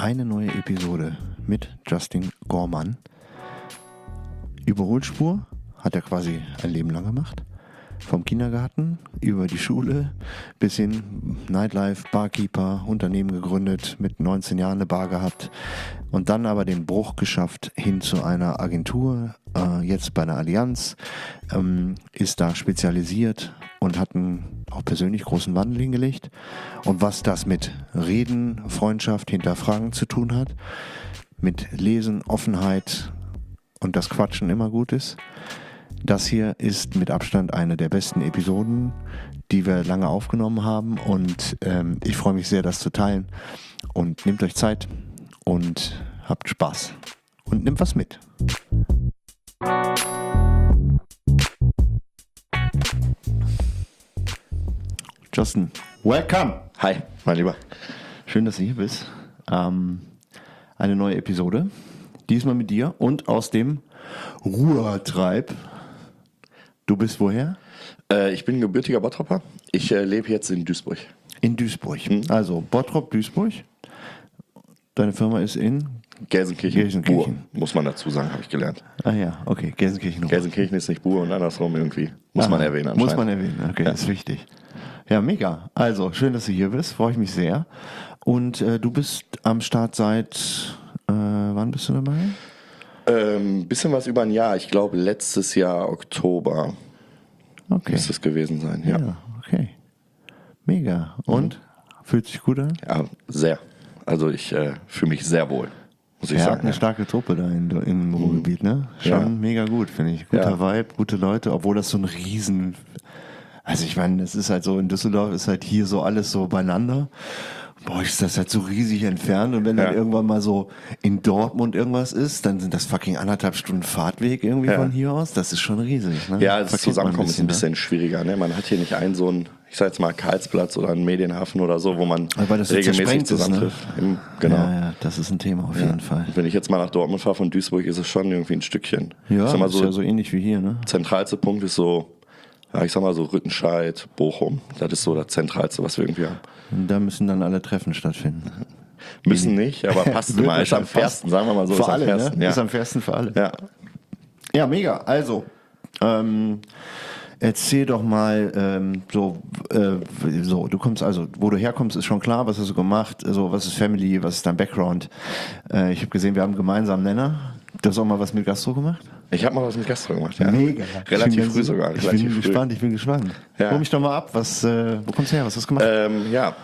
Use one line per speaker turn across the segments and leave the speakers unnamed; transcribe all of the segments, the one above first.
eine neue Episode mit Justin Gorman. Überholspur hat er quasi ein Leben lang gemacht. Vom Kindergarten über die Schule bis hin Nightlife, Barkeeper, Unternehmen gegründet, mit 19 Jahren eine Bar gehabt und dann aber den Bruch geschafft hin zu einer Agentur, jetzt bei einer Allianz, ist da spezialisiert und hat einen auch persönlich großen Wandel hingelegt. Und was das mit Reden, Freundschaft, Hinterfragen zu tun hat, mit Lesen, Offenheit und das Quatschen immer gut ist, das hier ist mit Abstand eine der besten Episoden, die wir lange aufgenommen haben, und ich freue mich sehr, das zu teilen. Und nehmt euch Zeit und habt Spaß und nehmt was mit. Justin, welcome!
Hi, mein Lieber.
Schön, dass du hier bist. Eine neue Episode, diesmal mit dir und aus dem Ruhrtreib. Du bist woher?
Ich bin gebürtiger Bottropper. Ich lebe jetzt in Duisburg.
In Duisburg. Also Bottrop, Duisburg. Deine Firma ist in
Gelsenkirchen. Buhr, muss man dazu sagen, habe ich gelernt.
Ah ja, okay, Gelsenkirchen.
Gelsenkirchen ist nicht Buhr und andersrum irgendwie. Muss man erwähnen anscheinend.
Muss man erwähnen, okay, ja. Das ist wichtig. Ja, mega. Also, schön, dass du hier bist. Freue ich mich sehr. Und du bist am Start seit, wann bist du dabei?
Bisschen was über ein Jahr. Ich glaube, letztes Jahr Oktober müsste es gewesen sein. Ja,
okay. Mega. Und? Fühlt sich gut an?
Ja, sehr. Also ich fühle mich sehr wohl, muss ich sagen.
Hat eine starke Truppe da im Ruhrgebiet, ne? Schon mega gut, finde ich. Guter Vibe, gute Leute, obwohl das so ein riesen... Also ich meine, es ist halt so, in Düsseldorf ist halt hier so alles so beieinander. Boah, ist das halt so riesig entfernt, und wenn dann irgendwann mal so in Dortmund irgendwas ist, dann sind das fucking 1,5 Stunden Fahrtweg irgendwie von hier aus. Das ist schon riesig, ne?
Ja, das Zusammenkommen ist ein bisschen schwieriger, ne? Man hat hier nicht einen so einen, ich sag jetzt mal Karlsplatz oder einen Medienhafen oder so, wo man regelmäßig zusammentrifft.
Ne?
Genau.
Ja, das ist ein Thema auf jeden Fall.
Wenn ich jetzt mal nach Dortmund fahre von Duisburg, ist es schon irgendwie ein Stückchen.
Ja,
das
ist ja so ähnlich wie hier, ne?
Zentralste Punkt ist so, ja, ich sag mal so Rüttenscheid, Bochum. Das ist so das Zentralste, was wir irgendwie haben.
Und da müssen dann alle Treffen stattfinden.
Müssen nicht, aber passt immer. Ist am fairsten, sagen wir mal so.
Für alle,
fairsten,
ne? Ist am fairsten für alle.
Ja,
ja, mega. Also, erzähl doch mal, du kommst, also wo du herkommst, ist schon klar, was hast du gemacht, also was ist Family, was ist dein Background? Ich habe gesehen, wir haben einen gemeinsamen Nenner. Du hast auch mal was mit Gastro gemacht?
Ich habe mal was mit Gastro gemacht, ja.
Mega.
Relativ früh sogar.
Ich bin gespannt.
Ja.
Hol mich doch mal ab, wo kommst du her, was hast du gemacht?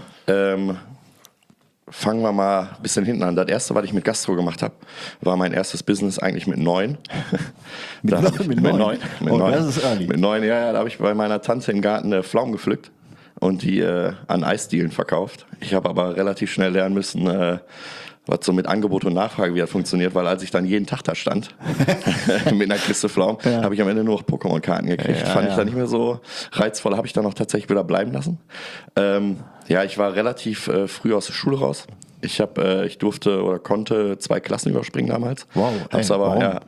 Fangen wir mal ein bisschen hinten an. Das erste, was ich mit Gastro gemacht habe, war mein erstes Business eigentlich mit 9.
Mit 9? Das ist early.
Mit 9, ja, da habe ich bei meiner Tante im Garten Pflaumen pflückt und die an Eisdielen verkauft. Ich habe aber relativ schnell lernen müssen, was so mit Angebot und Nachfrage wie das funktioniert, weil als ich dann jeden Tag da stand mit einer Kiste Pflaumen, habe ich am Ende nur noch Pokémon-Karten gekriegt. Fand ich dann nicht mehr so reizvoll, habe ich dann auch tatsächlich wieder bleiben lassen. Ich war relativ früh aus der Schule raus. Ich durfte oder konnte 2 Klassen überspringen damals.
Wow.
Hab's aber,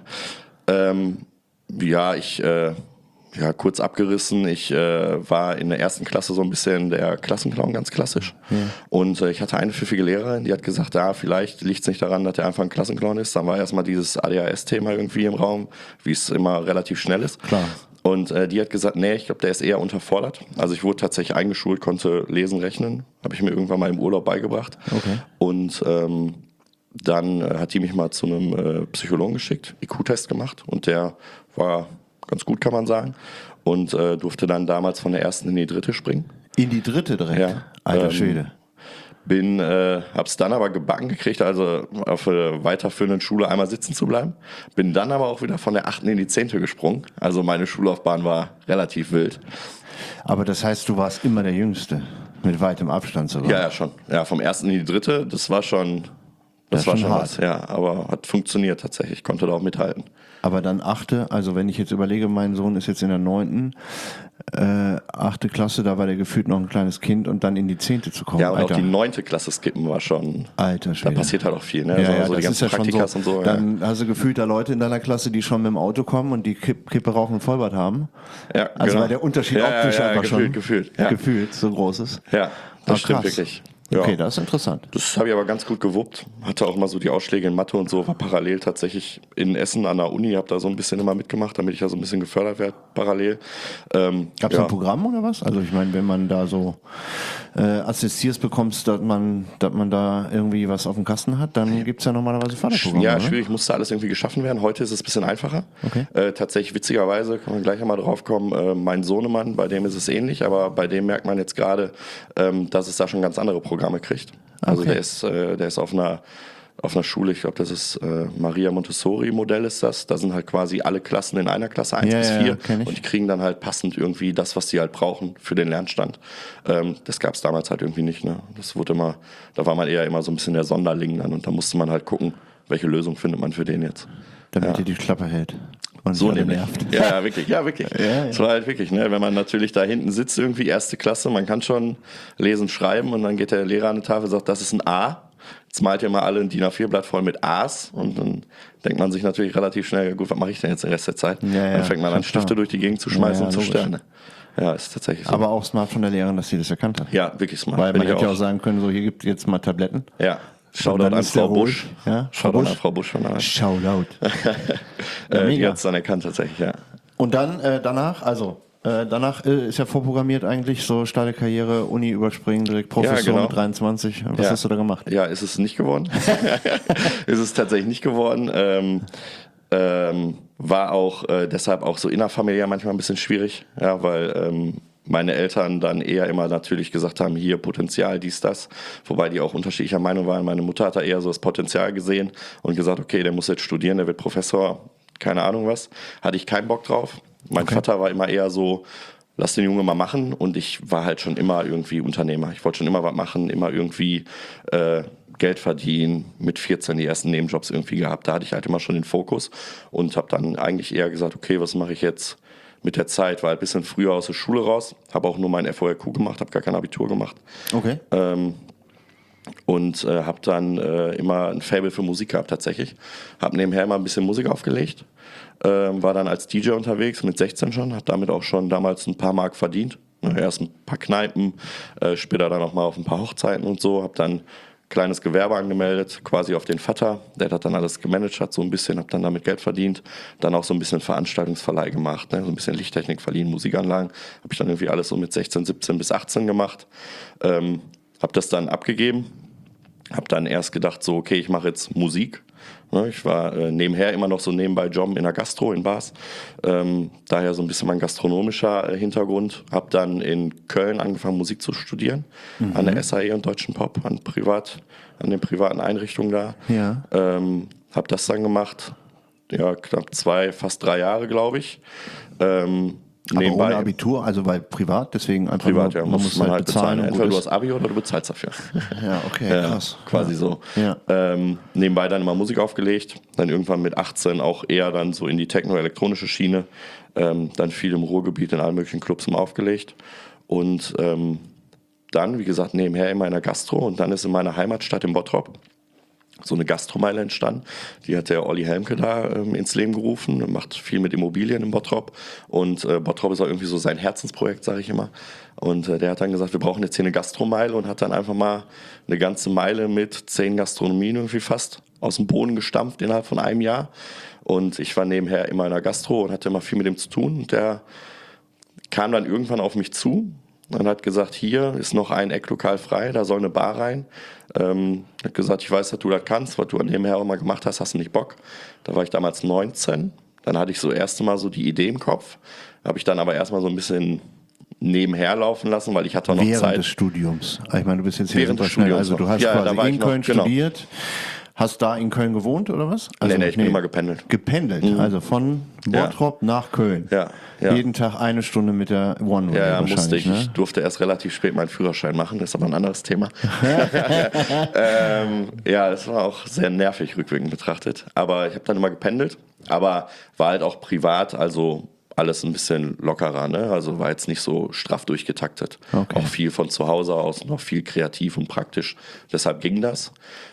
kurz abgerissen. Ich war in der 1. Klasse so ein bisschen der Klassenclown, ganz klassisch. Ja. Und ich hatte eine pfiffige Lehrerin, die hat gesagt, vielleicht liegt es nicht daran, dass er einfach ein Klassenclown ist. Dann war erstmal dieses ADHS-Thema irgendwie im Raum, wie es immer relativ schnell ist.
Klar.
Und die hat gesagt, nee, ich glaube, der ist eher unterfordert. Also ich wurde tatsächlich eingeschult, konnte lesen, rechnen. Habe ich mir irgendwann mal im Urlaub beigebracht.
Okay.
Und dann hat die mich mal zu einem Psychologen geschickt, IQ-Test gemacht. Und der war ganz gut, kann man sagen. Und durfte dann damals von der 1. in die 3. springen.
In die 3. direkt?
Ja.
Alter Schwede.
Hab's dann aber gebacken gekriegt, also auf der weiterführenden Schule einmal sitzen zu bleiben. Bin dann aber auch wieder von der 8. in die 10. gesprungen. Also meine Schullaufbahn war relativ wild.
Aber das heißt, du warst immer der Jüngste, mit weitem Abstand sogar?
Ja, schon. Ja, vom 1. in die 3., das war schon... Das war schon hart. Was, ja, aber hat funktioniert tatsächlich, ich konnte da auch mithalten.
Aber dann 8., also wenn ich jetzt überlege, mein Sohn ist jetzt in der 9., 8. Klasse, da war der gefühlt noch ein kleines Kind, und dann in die 10. zu kommen.
Ja, und Alter. Auch die 9. Klasse skippen war schon,
Alter Schwede.
Da passiert halt auch viel, ne?
Ja,
so die ganzen Praktikas
so,
und so.
Dann hast du gefühlt da Leute in deiner Klasse, die schon mit dem Auto kommen und die Kippe rauchen und Vollbart haben.
Ja,
also
genau.
weil der Unterschied optisch einfach
gefühlt
so groß ist.
Ja, das stimmt
krass.
wirklich. Ja.
Okay, das ist interessant.
Das habe ich aber ganz gut gewuppt. Hatte auch mal so die Ausschläge in Mathe und so. War parallel tatsächlich in Essen an der Uni. Habe da so ein bisschen immer mitgemacht, damit ich ja so ein bisschen gefördert werde parallel.
Gab es ein Programm oder was? Also ich meine, wenn man da so Assistiers bekommst, dass man da irgendwie was auf dem Kasten hat, dann gibt es ja normalerweise Förderprogramme.
Ja,
oder?
schwierig, musste alles irgendwie geschaffen werden. Heute ist es ein bisschen einfacher.
Okay.
Tatsächlich witzigerweise, kann man gleich einmal drauf kommen, mein Sohnemann, bei dem ist es ähnlich, aber bei dem merkt man jetzt gerade, dass es da schon ganz andere Programme kriegt. Also
Okay.
der ist auf einer Schule, ich glaube, das ist Maria Montessori-Modell ist das. Da sind halt quasi alle Klassen in einer Klasse, 1 bis 4.
kenn ich.
Und die kriegen dann halt passend irgendwie das, was die halt brauchen für den Lernstand. Das gab es damals halt irgendwie nicht. Ne? Das wurde immer, da war man eher immer so ein bisschen der Sonderling dann und da musste man halt gucken, welche Lösung findet man für den jetzt.
Damit ihr die Klappe hält. Und
So
nicht alle
nämlich.
nervt.
Ja, wirklich, ja, wirklich. Das war halt wirklich, ne, wenn man natürlich da hinten sitzt, irgendwie erste Klasse, man kann schon lesen, schreiben und dann geht der Lehrer an die Tafel und sagt, das ist ein A. Jetzt malt ihr mal alle ein DIN A4-Blatt voll mit A's und dann denkt man sich natürlich relativ schnell, gut, was mache ich denn jetzt den Rest der Zeit?
Ja,
Dann fängt man an,
schon
Stifte
klar.
durch die Gegend zu schmeißen
Ja,
und zu
logisch.
Sterne. Ja, ist tatsächlich so.
Aber auch smart von der Lehrerin, dass sie das erkannt hat.
Ja, wirklich smart.
Weil
Bin
man
ich
hätte ja auch sagen können, so hier gibt jetzt mal Tabletten.
Ja, Shoutout
dann
an
ist der
Frau Busch.
ruhig. Ja, Frau
Shoutout
Busch.
an Frau Busch von der
Shoutout.
Die
mega.
hat es dann erkannt tatsächlich, ja.
Und dann danach ist ja vorprogrammiert eigentlich so steile Karriere, Uni überspringen, direkt Professor
Ja, genau.
mit 23. Was
Ja.
hast du da gemacht?
Ja, ist es nicht geworden. Ist es tatsächlich nicht geworden. War auch deshalb auch so innerfamiliär manchmal ein bisschen schwierig, ja, weil meine Eltern dann eher immer natürlich gesagt haben, hier Potenzial, dies, das, wobei die auch unterschiedlicher Meinung waren. Meine Mutter hat da eher so das Potenzial gesehen und gesagt, okay, der muss jetzt studieren, der wird Professor, keine Ahnung was. Hatte ich keinen Bock drauf. Mein Vater war immer eher so, lass den Junge mal machen und ich war halt schon immer irgendwie Unternehmer. Ich wollte schon immer was machen, immer irgendwie Geld verdienen, mit 14 die ersten Nebenjobs irgendwie gehabt. Da hatte ich halt immer schon den Fokus und habe dann eigentlich eher gesagt, okay, was mache ich jetzt mit der Zeit? War halt ein bisschen früher aus der Schule raus, habe auch nur mein FORQ gemacht, habe gar kein Abitur gemacht
Okay.
und habe dann immer ein Faible für Musik gehabt tatsächlich. Habe nebenher immer ein bisschen Musik aufgelegt, war dann als DJ unterwegs mit 16 schon, habe damit auch schon damals ein paar Mark verdient. Erst ein paar Kneipen, später dann auch mal auf ein paar Hochzeiten und so, habe dann kleines Gewerbe angemeldet, quasi auf den Vater, der hat dann alles gemanagt, hat so ein bisschen, habe dann damit Geld verdient, dann auch so ein bisschen Veranstaltungsverleih gemacht, ne? So ein bisschen Lichttechnik verliehen, Musikanlagen, habe ich dann irgendwie alles so mit 16, 17 bis 18 gemacht, habe das dann abgegeben, habe dann erst gedacht so, okay, ich mache jetzt Musik. Ne? Ich war nebenher immer noch so nebenbei jobben in der Gastro, in Bars, daher so ein bisschen mein gastronomischer Hintergrund, habe dann in Köln angefangen Musik zu studieren, an der SAE und Deutschen Pop, an den privaten Einrichtungen da.
Ja.
Habe das dann gemacht, ja, knapp 2, fast 3 Jahre, glaube ich.
Aber ohne Abitur, also weil privat, deswegen einfach
Privat,
nur,
ja, muss man halt bezahlen.
und
Entweder
gut
du
ist.
hast Abi oder du bezahlst dafür.
Ja, okay,
Ja,
krass.
quasi
ja.
so.
Ja.
Nebenbei dann immer Musik aufgelegt, dann irgendwann mit 18 auch eher dann so in die techno-elektronische Schiene, dann viel im Ruhrgebiet in allen möglichen Clubs immer aufgelegt und dann, wie gesagt, nebenher immer in der Gastro und dann ist in meiner Heimatstadt in Bottrop so eine Gastromeile entstanden. Die hat der Olli Helmke da ins Leben gerufen, macht viel mit Immobilien in Bottrop und Bottrop ist auch irgendwie so sein Herzensprojekt, sage ich immer. Und der hat dann gesagt, wir brauchen jetzt hier eine Gastromeile und hat dann einfach mal eine ganze Meile mit 10 Gastronomien irgendwie fast aus dem Boden gestampft innerhalb von einem Jahr. Und ich war nebenher immer in der Gastro und hatte immer viel mit dem zu tun. Und der kam dann irgendwann auf mich zu und hat gesagt, hier ist noch ein Ecklokal frei, da soll eine Bar rein. Hat gesagt, ich weiß, dass du das kannst, was du nebenher auch mal gemacht hast, hast du nicht Bock. Da war ich damals 19, dann hatte ich so erste Mal so die Idee im Kopf, habe ich dann aber erstmal so ein bisschen nebenher laufen lassen, weil ich hatte auch noch
Während
Zeit.
des Studiums. Ich meine, du bist jetzt hier
Während
super
des
schnell.
Studiums
Also du
noch.
hast
Ja, da
quasi
war
in
ich noch,
Köln
genau.
studiert, hast da in Köln gewohnt oder was? Also,
Nee, ich bin immer gependelt.
Gependelt, also von
Ja.
Bottrop nach Köln.
Ja, ja.
Jeden Tag eine Stunde mit der One-Way
Ja, musste
wahrscheinlich.
ich.
Ne?
Ich durfte erst relativ spät meinen Führerschein machen, das ist aber ein anderes Thema. Ja, das war auch sehr nervig rückwirkend betrachtet. Aber ich habe dann immer gependelt, aber war halt auch privat, also alles ein bisschen lockerer, ne? Also war jetzt nicht so straff durchgetaktet.
Okay.
Auch viel von zu Hause aus, noch viel kreativ und praktisch. Deshalb ging das.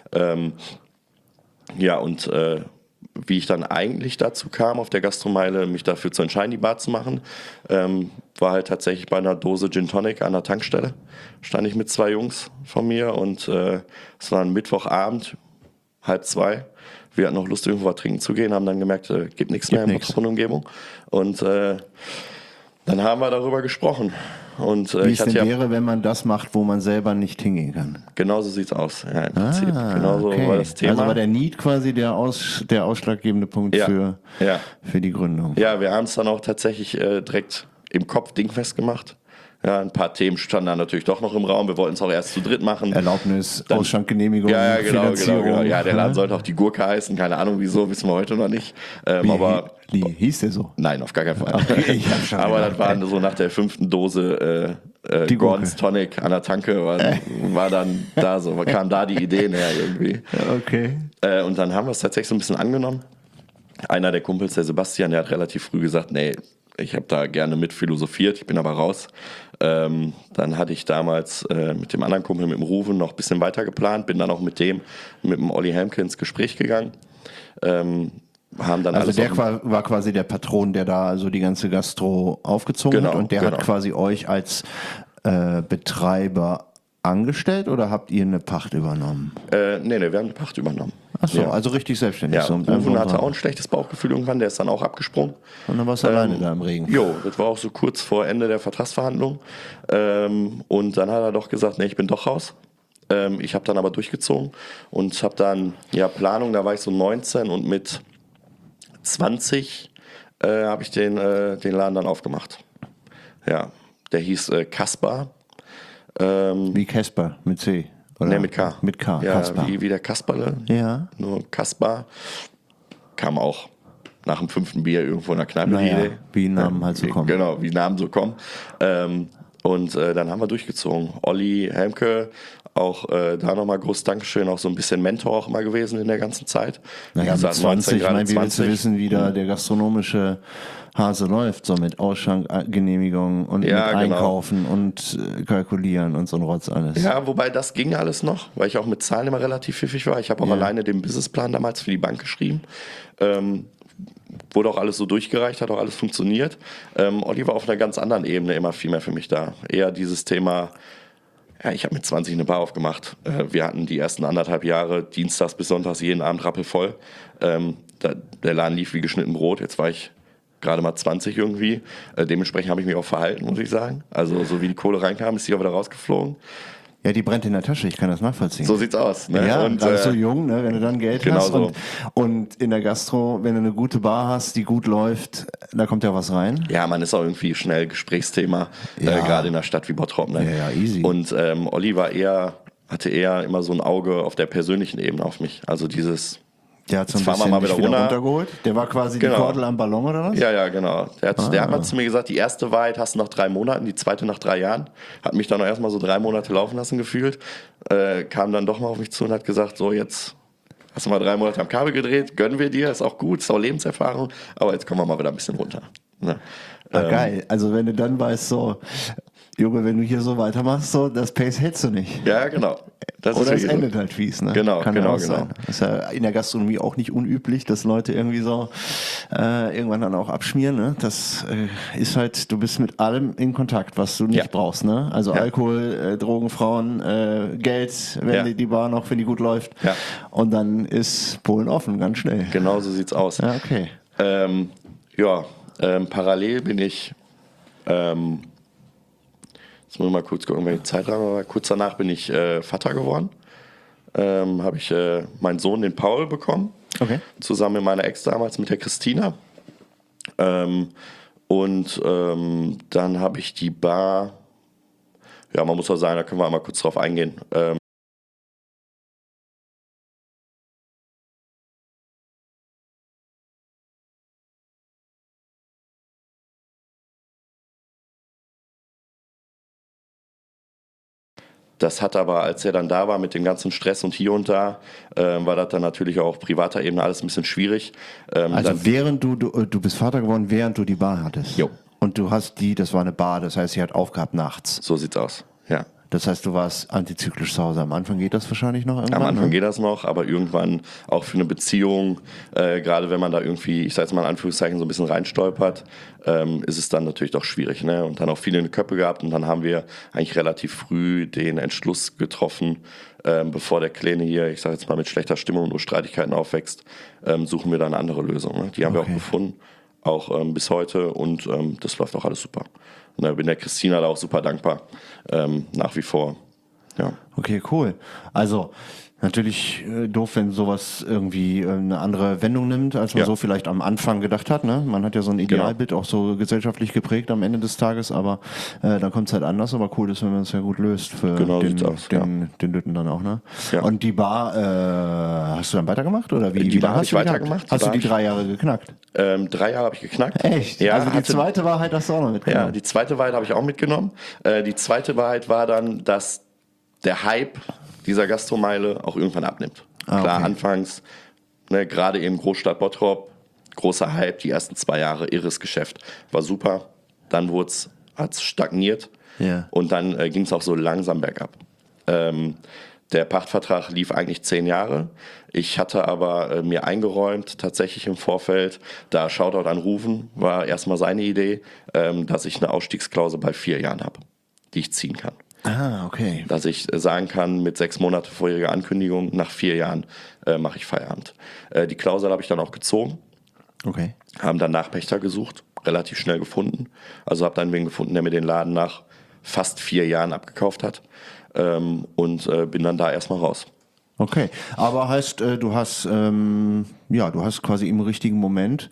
Ja, und wie ich dann eigentlich dazu kam, auf der Gastromeile mich dafür zu entscheiden, die Bar zu machen, war halt tatsächlich bei einer Dose Gin Tonic an der Tankstelle. Stand ich mit 2 Jungs von mir und es war ein Mittwochabend, 1:30. Wir hatten noch Lust, irgendwo was trinken zu gehen, haben dann gemerkt, gibt nichts mehr in der Umgebung. Und dann haben wir darüber gesprochen. Und,
wie es denn wäre, wenn man das macht, wo man selber nicht hingehen kann.
Genau so sieht's aus, ja, im Prinzip. Genauso war das Thema.
Also war der Need quasi der ausschlaggebende Punkt für die Gründung.
Ja, wir haben es dann auch tatsächlich direkt im Kopf dingfest gemacht. Ja, ein paar Themen standen da natürlich doch noch im Raum. Wir wollten es auch erst zu dritt machen.
Erlaubnis, dann, Ausschankgenehmigung,
Finanzierung. Genau. Ja, der Laden sollte auch die Gurke heißen. Keine Ahnung wieso, wissen wir heute noch nicht.
Wie hieß der so?
Nein, auf gar keinen Fall.
Okay,
aber das war so nach der 5. Dose Gordon's Tonic an der Tanke, war dann da so, kam da die Ideen her irgendwie.
Okay.
Und dann haben wir es tatsächlich so ein bisschen angenommen. Einer der Kumpels, der Sebastian, der hat relativ früh gesagt, nee, ich habe da gerne mit philosophiert, ich bin aber raus. Dann hatte ich damals mit dem anderen Kumpel, mit dem Ruven, noch ein bisschen weiter geplant, bin dann auch mit dem Olli Helmke ins Gespräch gegangen. Haben dann
also der war quasi der Patron, der da also die ganze Gastro aufgezogen hat und der hat quasi euch als Betreiber angestellt oder habt ihr eine Pacht übernommen?
Nee, wir haben eine Pacht übernommen.
Achso, also richtig selbstständig.
Ja, Ruven hatte auch ein schlechtes Bauchgefühl irgendwann, der ist dann auch abgesprungen.
Und dann warst du alleine da im Regen.
Jo, das war auch so kurz vor Ende der Vertragsverhandlung. Und dann hat er doch gesagt, nee, ich bin doch raus. Ich habe dann aber durchgezogen und habe dann, Planung, da war ich so 19 und mit 20 habe ich den Laden dann aufgemacht. Ja, der hieß Kaspar.
Wie Casper, mit C? Oder?
Ne, mit K.
Mit K,
ja,
Kaspar.
wie der Kasperle.
Ja.
Nur Kaspar. Kam auch nach dem 5. Bier irgendwo in der Kneipe die Idee.
Wie Namen halt so kommen.
Genau, wie Namen so kommen. Und dann haben wir durchgezogen. Olli Helmke, auch da nochmal großes Dankeschön, auch so ein bisschen Mentor auch immer gewesen in der ganzen Zeit.
Naja, mit 20, ich meine, wie willst du wissen, wie da der gastronomische Hase läuft, so mit Ausschankgenehmigung und mit Einkaufen und Kalkulieren und so ein Rotz alles.
Ja, wobei das ging alles noch, weil ich auch mit Zahlen immer relativ pfiffig war. Ich habe auch alleine den Businessplan damals für die Bank geschrieben. Wurde auch alles so durchgereicht, hat auch alles funktioniert. Olli war auf einer ganz anderen Ebene immer viel mehr für mich da. Eher dieses Thema, ich habe mit 20 eine Bar aufgemacht. Wir hatten die ersten 1,5 Jahre dienstags bis sonntags jeden Abend rappelvoll. Der Laden lief wie geschnitten Brot. Jetzt war ich gerade mal 20 irgendwie. Dementsprechend habe ich mich auch verhalten, muss ich sagen. Also so wie die Kohle reinkam, ist die auch wieder rausgeflogen.
Ja, die brennt in der Tasche, ich kann das nachvollziehen.
So sieht's aus. Ne?
Ja, und so jung, ne, wenn du dann Geld hast so. Und in der Gastro, wenn du eine gute Bar hast, die gut läuft, da kommt ja was rein.
Ja, man ist auch irgendwie schnell Gesprächsthema, gerade in einer Stadt wie Bottrop. Ne?
Ja, easy.
Und Olli hatte eher immer so ein Auge auf der persönlichen Ebene auf mich. Also dieses...
Der hat so ein bisschen mal wieder runtergeholt. Der war quasi die Kordel am Ballon, oder was?
Ja, genau. Der hat mal zu mir gesagt, die erste Wahrheit hast du nach 3 Monaten, die zweite nach 3 Jahren. Hat mich dann auch erstmal so 3 Monate laufen lassen gefühlt. Kam dann doch mal auf mich zu und hat gesagt, so jetzt hast du mal 3 Monate am Kabel gedreht, gönnen wir dir, ist auch gut, ist auch Lebenserfahrung, aber jetzt kommen wir mal wieder ein bisschen runter. Ne?
Geil, also wenn du dann weißt, so, Junge, wenn du hier so weitermachst, so, das Pace hältst du nicht.
Ja, genau.
Oder es endet halt fies, ne?
Genau,
Kann
genau.
Sein. Das ist ja in der Gastronomie auch nicht unüblich, dass Leute irgendwie so irgendwann dann auch abschmieren, ne? Das ist halt, du bist mit allem in Kontakt, was du nicht brauchst, ne? Also Alkohol, Drogen, Frauen, Geld, wenn die Bar noch, wenn die gut läuft. Ja. Und dann ist Polen offen, ganz schnell.
Genau so sieht's aus.
Ja, okay.
Parallel bin ich jetzt muss ich mal kurz gucken, welche Zeitraum war. Kurz danach bin ich Vater geworden. Habe ich meinen Sohn, den Paul, bekommen.
Okay.
Zusammen mit meiner Ex damals, mit der Christina. Dann habe ich die Bar, ja, man muss auch sagen, da können wir einmal kurz drauf eingehen. Das hat aber, als er dann da war mit dem ganzen Stress und hier und da, war das dann natürlich auch auf privater Ebene alles ein bisschen schwierig.
Also während du bist Vater geworden, während du die Bar hattest?
Jo.
Und du hast das war eine Bar, das heißt, sie hat aufgehabt nachts?
So sieht's aus, ja.
Das heißt, du warst antizyklisch zu Hause. Am Anfang geht das wahrscheinlich noch irgendwann?
Am Anfang geht das noch, aber irgendwann auch für eine Beziehung, gerade wenn man da irgendwie, ich sage jetzt mal in Anführungszeichen, so ein bisschen reinstolpert, ist es dann natürlich doch schwierig. Ne? Und dann auch viele in die Köpfe gehabt und dann haben wir eigentlich relativ früh den Entschluss getroffen, bevor der Kleine hier, ich sage jetzt mal mit schlechter Stimmung und nur Streitigkeiten aufwächst, suchen wir da eine andere Lösung. Ne? Die haben wir auch gefunden, auch bis heute und das läuft auch alles super. Und da bin der Christina da auch super dankbar, nach wie vor. Ja.
Okay, cool. Also natürlich doof, wenn sowas irgendwie eine andere Wendung nimmt, als man so vielleicht am Anfang gedacht hat. Ne? Man hat ja so ein Idealbild auch so gesellschaftlich geprägt am Ende des Tages, aber dann kommt es halt anders. Aber cool ist, wenn man es ja gut löst für den Lütten dann auch. Ne? Ja. Und die Bar, hast du dann weitergemacht? Oder wie?
Die Bar habe ich weitergemacht.
Hast du die 3 Jahre geknackt?
3 Jahre habe ich geknackt.
Echt?
Ja,
also die zweite Wahrheit hast du auch noch mitgenommen?
Ja, die zweite Wahrheit habe ich auch mitgenommen. Die zweite Wahrheit war dann, dass der Hype dieser Gastromeile auch irgendwann abnimmt. Klar, anfangs, ne, gerade eben Großstadt Bottrop, großer Hype, die ersten 2 Jahre, irres Geschäft, war super. Dann hat es stagniert und dann ging es auch so langsam bergab. Der Pachtvertrag lief eigentlich 10 Jahre. Ich hatte aber mir eingeräumt, tatsächlich im Vorfeld, da Shoutout an Rufen, war erstmal seine Idee, dass ich eine Ausstiegsklausel bei 4 Jahren habe, die ich ziehen kann.
Ah, okay.
Dass ich sagen kann, mit 6 Monate vorheriger Ankündigung, nach 4 Jahren mache ich Feierabend. Die Klausel habe ich dann auch gezogen.
Okay.
Haben dann Nachpächter gesucht, relativ schnell gefunden. Also habe dann wen gefunden, der mir den Laden nach fast 4 Jahren abgekauft hat. Und bin dann da erstmal raus.
Okay, aber heißt, du hast quasi im richtigen Moment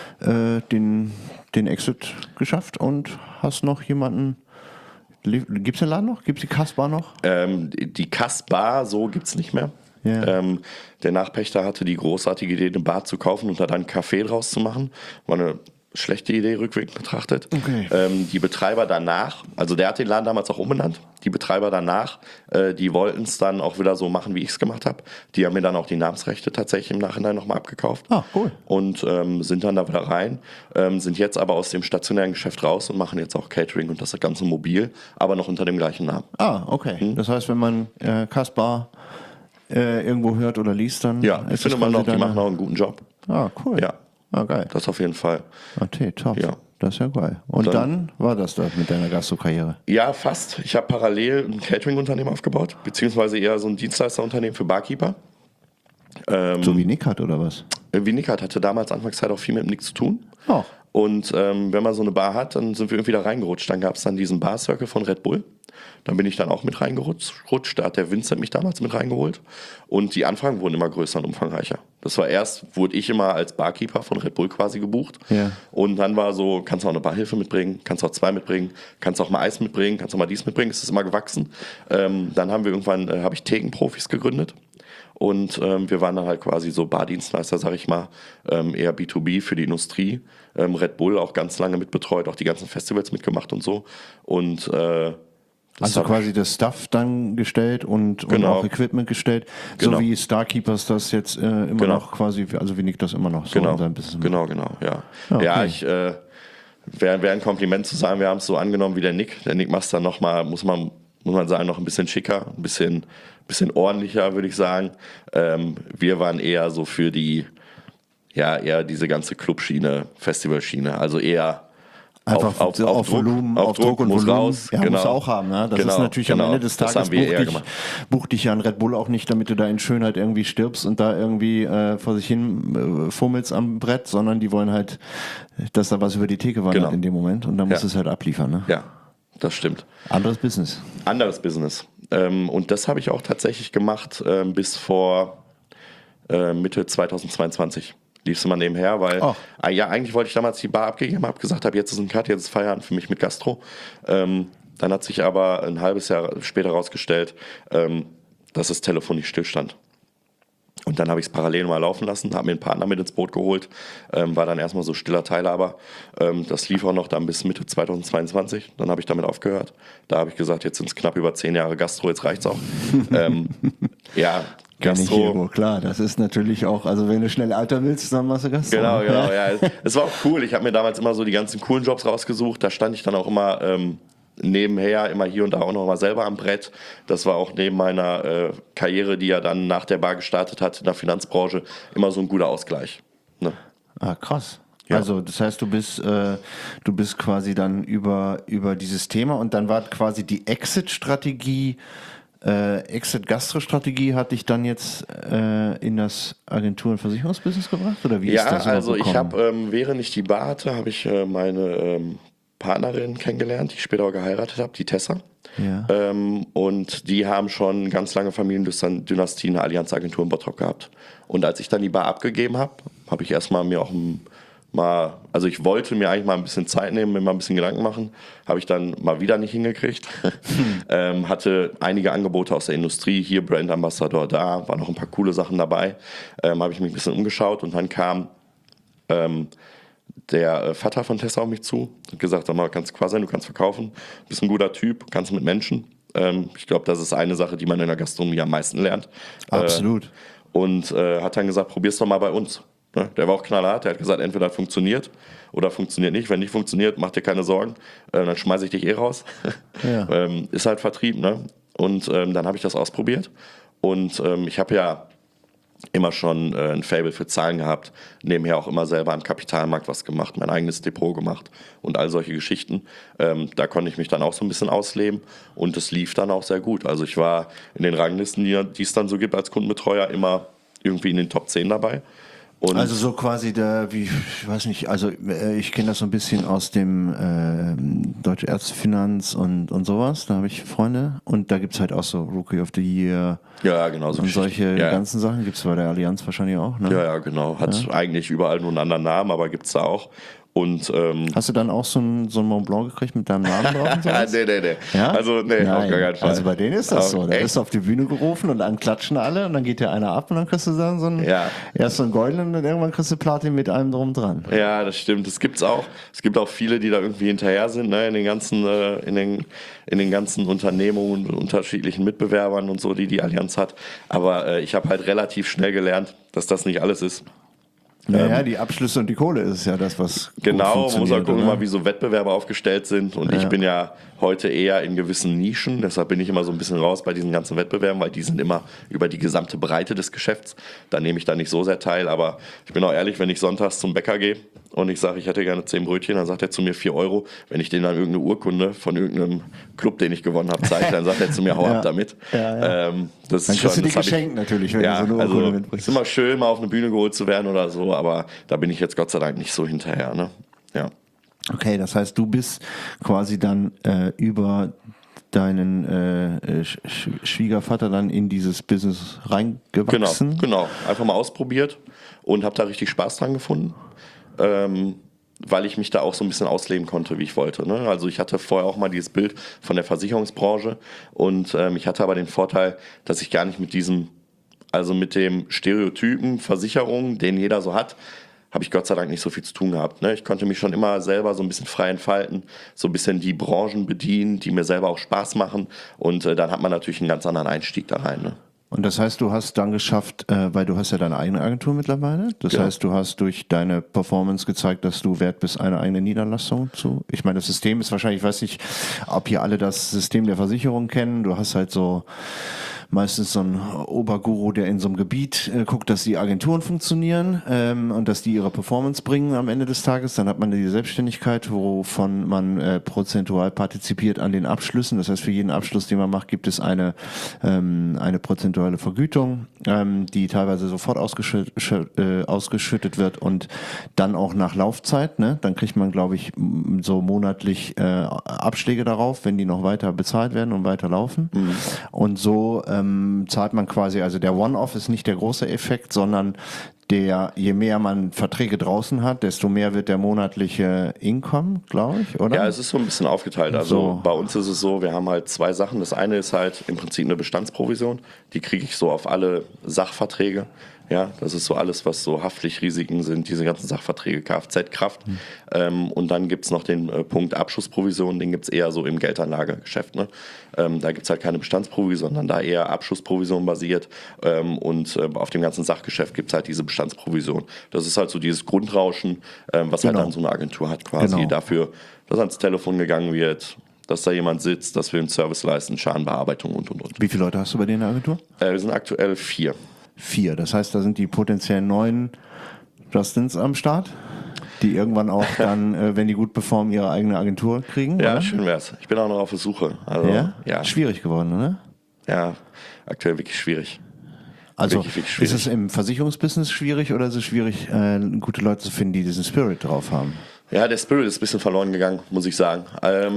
den Exit geschafft und hast noch jemanden. Gibt es den Laden noch? Gibt es die Kassbar noch?
Die Kassbar, so gibt es nicht mehr.
Yeah.
Der Nachpächter hatte die großartige Idee, eine Bar zu kaufen und da dann einen Café draus zu machen. War eine schlechte Idee, rückwirkend betrachtet.
Okay.
Die Betreiber danach, also der hat den Laden damals auch umbenannt. Die Betreiber danach, die wollten es dann auch wieder so machen, wie ich es gemacht habe. Die haben mir dann auch die Namensrechte tatsächlich im Nachhinein nochmal abgekauft.
Ah, cool.
Und sind dann da wieder rein, sind jetzt aber aus dem stationären Geschäft raus und machen jetzt auch Catering und das ganze mobil, aber noch unter dem gleichen Namen.
Ah, okay. Das heißt, wenn man Kassbar irgendwo hört oder liest, dann
ich finde man noch, die machen auch einen guten Job.
Ah, cool.
Ja.
Ah, geil.
Das auf jeden Fall.
Okay, top.
Ja.
Das ist ja geil. Und dann war das mit deiner Gastro-Karriere?
Ja, fast. Ich habe parallel ein Catering-Unternehmen aufgebaut, beziehungsweise eher so ein Dienstleisterunternehmen für Barkeeper.
So wie Nickhat oder was?
Wie Nickhat hatte damals Anfangszeit auch viel mit Nick zu tun.
Oh.
Und wenn man so eine Bar hat, dann sind wir irgendwie da reingerutscht. Dann gab es dann diesen Bar-Circle von Red Bull. Dann bin ich dann auch mit reingerutscht. Da hat der Vincent mich damals mit reingeholt. Und die Anfragen wurden immer größer und umfangreicher. Das war wurde ich immer als Barkeeper von Red Bull quasi gebucht.
Ja.
Und dann war so, kannst du auch eine Barhilfe mitbringen, kannst auch 2 mitbringen, kannst auch mal Eis mitbringen, kannst auch mal dies mitbringen. Es ist immer gewachsen. Dann habe ich Thekenprofis gegründet. Und wir waren dann halt quasi so Bardienstleister, sag ich mal, eher B2B für die Industrie. Red Bull auch ganz lange mitbetreut, auch die ganzen Festivals mitgemacht und so. Und
also quasi das Stuff dann gestellt und auch Equipment gestellt, so wie Starkeepers das jetzt immer noch quasi, also wie Nick das immer noch so in seinem Business macht.
Genau, ja. Okay. Wäre ein Kompliment zu sagen, wir haben es so angenommen wie der Nick. Der Nick macht es dann nochmal, muss man sagen, noch ein bisschen schicker, ein bisschen ordentlicher, würde ich sagen. Wir waren eher so für eher diese ganze Clubschiene, Festivalschiene, also eher
einfach auf Volumen, auf Druck und
muss
Volumen.
raus.
Ja, muss auch haben. Ne? Das ist natürlich am Ende des Tages, buch dich ja an Red Bull auch nicht, damit du da in Schönheit irgendwie stirbst und da irgendwie vor sich hin fummelst am Brett, sondern die wollen halt, dass da was über die Theke wandert in dem Moment und dann musst du es halt abliefern. Ne?
Ja, das stimmt.
Anderes Business.
Und das habe ich auch tatsächlich gemacht bis vor Mitte 2022. Lief es immer nebenher, weil eigentlich wollte ich damals die Bar abgegeben, habe gesagt, jetzt ist ein Cut, jetzt ist Feierabend für mich mit Gastro. Dann hat sich aber ein halbes Jahr später herausgestellt, dass das Telefon nicht stillstand. Und dann habe ich es parallel mal laufen lassen, habe mir einen Partner mit ins Boot geholt, war dann erstmal so stiller Teilhaber. Das lief auch noch dann bis Mitte 2022, dann habe ich damit aufgehört. Da habe ich gesagt, jetzt sind es knapp über 10 Jahre Gastro, jetzt reicht's auch.
Gastro. Klar, das ist natürlich auch, also wenn du schnell Alter willst, dann machst du Gastro.
Genau, ja. Es war auch cool, ich habe mir damals immer so die ganzen coolen Jobs rausgesucht, da stand ich dann auch immer nebenher immer hier und da auch noch mal selber am Brett. Das war auch neben meiner Karriere, die ja dann nach der Bar gestartet hat in der Finanzbranche, immer so ein guter Ausgleich. Ne?
Ah, krass.
Ja.
Also das heißt, du bist quasi dann über dieses Thema und dann war quasi die Exit-Strategie, Exit-Gastro-Strategie hat dich dann jetzt in das Agentur- und Versicherungsbusiness gebracht? Oder wie ist das
also
überhaupt
ich
gekommen?
habe, während ich die Bar hatte, habe ich meine Partnerin kennengelernt, die ich später auch geheiratet habe, die Tessa.
Ja.
Und die haben schon ganz lange Familiendynastie eine Allianz-Agentur in Bottrop gehabt. Und als ich dann die Bar abgegeben habe, habe ich erstmal mir auch also ich wollte mir eigentlich mal ein bisschen Zeit nehmen, mir mal ein bisschen Gedanken machen, habe ich dann mal wieder nicht hingekriegt. Hatte einige Angebote aus der Industrie, hier Brand Ambassador, da waren noch ein paar coole Sachen dabei. Habe ich mich ein bisschen umgeschaut und dann kam der Vater von Tessa auf mich zu, hat gesagt, sag mal, kannst du quasi sein, du kannst verkaufen, bist ein guter Typ, kannst mit Menschen. Ich glaube, das ist eine Sache, die man in der Gastronomie am meisten lernt.
Absolut.
Und hat dann gesagt, probier's doch mal bei uns. Ne? Der war auch knallhart, der hat gesagt, entweder funktioniert oder funktioniert nicht. Wenn nicht funktioniert, mach dir keine Sorgen, dann schmeiße ich dich raus.
Ja.
Ist halt Vertrieb, ne? Und dann habe ich das ausprobiert. Und ich habe ja immer schon ein Faible für Zahlen gehabt, nebenher auch immer selber am Kapitalmarkt was gemacht, mein eigenes Depot gemacht und all solche Geschichten. Da konnte ich mich dann auch so ein bisschen ausleben und es lief dann auch sehr gut. Also ich war in den Ranglisten, die es dann so gibt als Kundenbetreuer, immer irgendwie in den Top 10 dabei. Und
Also so quasi ich weiß nicht, also ich kenne das so ein bisschen aus dem Deutsche Ärztefinanz und sowas, da habe ich Freunde und da gibt es halt auch so Rookie of the Year
ja, genau so
und
Geschichten.
solche
Ja.
ganzen Sachen gibt es bei der Allianz wahrscheinlich auch, ne?
Ja, genau. Hat eigentlich überall nur einen anderen Namen, aber gibt es da auch. Und
Hast du dann auch so ein Mont Blanc gekriegt mit deinem Namen drauf und sowas?
nee.
Ja?
Also, nee,
Nein.
auf gar keinen Fall.
Also bei denen ist das so. Da
Echt?
bist du auf die Bühne gerufen und dann klatschen alle und dann geht dir einer ab und dann kriegst du dann erst so einen goldenen und dann irgendwann kriegst du Platin mit einem drum dran.
Ja, das stimmt. Das gibt's auch. Es gibt auch viele, die da irgendwie hinterher sind, ne, in den ganzen Unternehmungen und unterschiedlichen Mitbewerbern und so, die Allianz hat. Aber ich habe halt relativ schnell gelernt, dass das nicht alles ist.
Naja, die Abschlüsse und die Kohle ist ja das, was
Genau, man muss auch gucken,
oder?
mal, wie so Wettbewerber aufgestellt sind. Und ich bin ja heute eher in gewissen Nischen, deshalb bin ich immer so ein bisschen raus bei diesen ganzen Wettbewerben, weil die sind immer über die gesamte Breite des Geschäfts. Da nehme ich da nicht so sehr teil, aber ich bin auch ehrlich, wenn ich sonntags zum Bäcker gehe und ich sage, ich hätte gerne 10 Brötchen, dann sagt er zu mir 4 Euro. Wenn ich denen dann irgendeine Urkunde von irgendeinem Club, den ich gewonnen habe, zeige, dann sagt er zu mir, hau ab damit.
Ja.
Das
Dann
ist
kriegst
schon,
du die
das hab
geschenkt natürlich, wenn
ja,
du so eine Urkunde
also es
mitbringst.
ist immer schön, mal auf eine Bühne geholt zu werden oder so, aber da bin ich jetzt Gott sei Dank nicht so hinterher. Ne? Ja.
Okay, das heißt, du bist quasi dann über deinen Schwiegervater dann in dieses Business reingewachsen.
Genau. Einfach mal ausprobiert und habe da richtig Spaß dran gefunden, weil ich mich da auch so ein bisschen ausleben konnte, wie ich wollte. Ne? Also ich hatte vorher auch mal dieses Bild von der Versicherungsbranche und ich hatte aber den Vorteil, dass ich gar nicht mit dem Stereotypen Versicherung, den jeder so hat, habe ich Gott sei Dank nicht so viel zu tun gehabt. Ne? Ich konnte mich schon immer selber so ein bisschen frei entfalten, so ein bisschen die Branchen bedienen, die mir selber auch Spaß machen und dann hat man natürlich einen ganz anderen Einstieg da rein. Ne?
Und das heißt, du hast dann geschafft, weil du hast ja deine eigene Agentur mittlerweile. Das
Genau.
heißt, du hast durch deine Performance gezeigt, dass du wert bist, eine eigene Niederlassung zu. Ich meine, das System ist wahrscheinlich, ich weiß nicht, ob hier alle das System der Versicherung kennen. Du hast halt so meistens so ein Oberguru, der in so einem Gebiet guckt, dass die Agenturen funktionieren und dass die ihre Performance bringen am Ende des Tages. Dann hat man die Selbstständigkeit, wovon man prozentual partizipiert an den Abschlüssen. Das heißt, für jeden Abschluss, den man macht, gibt es eine prozentuale Vergütung, die teilweise sofort ausgeschüttet wird und dann auch nach Laufzeit. Ne? Dann kriegt man, glaube ich, so monatlich Abschläge darauf, wenn die noch weiter bezahlt werden und weiter laufen. Mhm. Und so zahlt man quasi, also der One-Off ist nicht der große Effekt, sondern je mehr man Verträge draußen hat, desto mehr wird der monatliche Income, glaube ich, oder?
Ja, es ist so ein bisschen aufgeteilt. Also bei uns ist es so, wir haben halt 2 Sachen. Das eine ist halt im Prinzip eine Bestandsprovision. Die kriege ich so auf alle Sachverträge. Ja, das ist so alles, was so Haftpflichtrisiken sind, diese ganzen Sachverträge, Kfz-Kraft. Und dann gibt es noch den Punkt Abschussprovision, den gibt es eher so im Geldanlagegeschäft. Ne? Da gibt es halt keine Bestandsprovision, sondern da eher Abschussprovision basiert. Und auf dem ganzen Sachgeschäft gibt es halt diese Bestandsprovision. Das ist halt so dieses Grundrauschen, was halt dann so eine Agentur hat quasi dafür, dass ans Telefon gegangen wird, dass da jemand sitzt, dass wir einen Service leisten, Schadenbearbeitung und.
Wie viele Leute hast du bei dir in der Agentur?
Wir sind aktuell 4.
4, das heißt, da sind die potenziellen neuen Justins am Start, die irgendwann auch dann, wenn die gut performen, ihre eigene Agentur kriegen,
Ja,
oder?
schön wär's. Ich bin auch noch auf der Suche. Also, ja.
Schwierig geworden, oder?
Ja, aktuell wirklich schwierig.
Also
Wirklich schwierig.
ist es im Versicherungsbusiness schwierig oder ist es schwierig, gute Leute zu finden, die diesen Spirit drauf haben?
Ja, der Spirit ist ein bisschen verloren gegangen, muss ich sagen.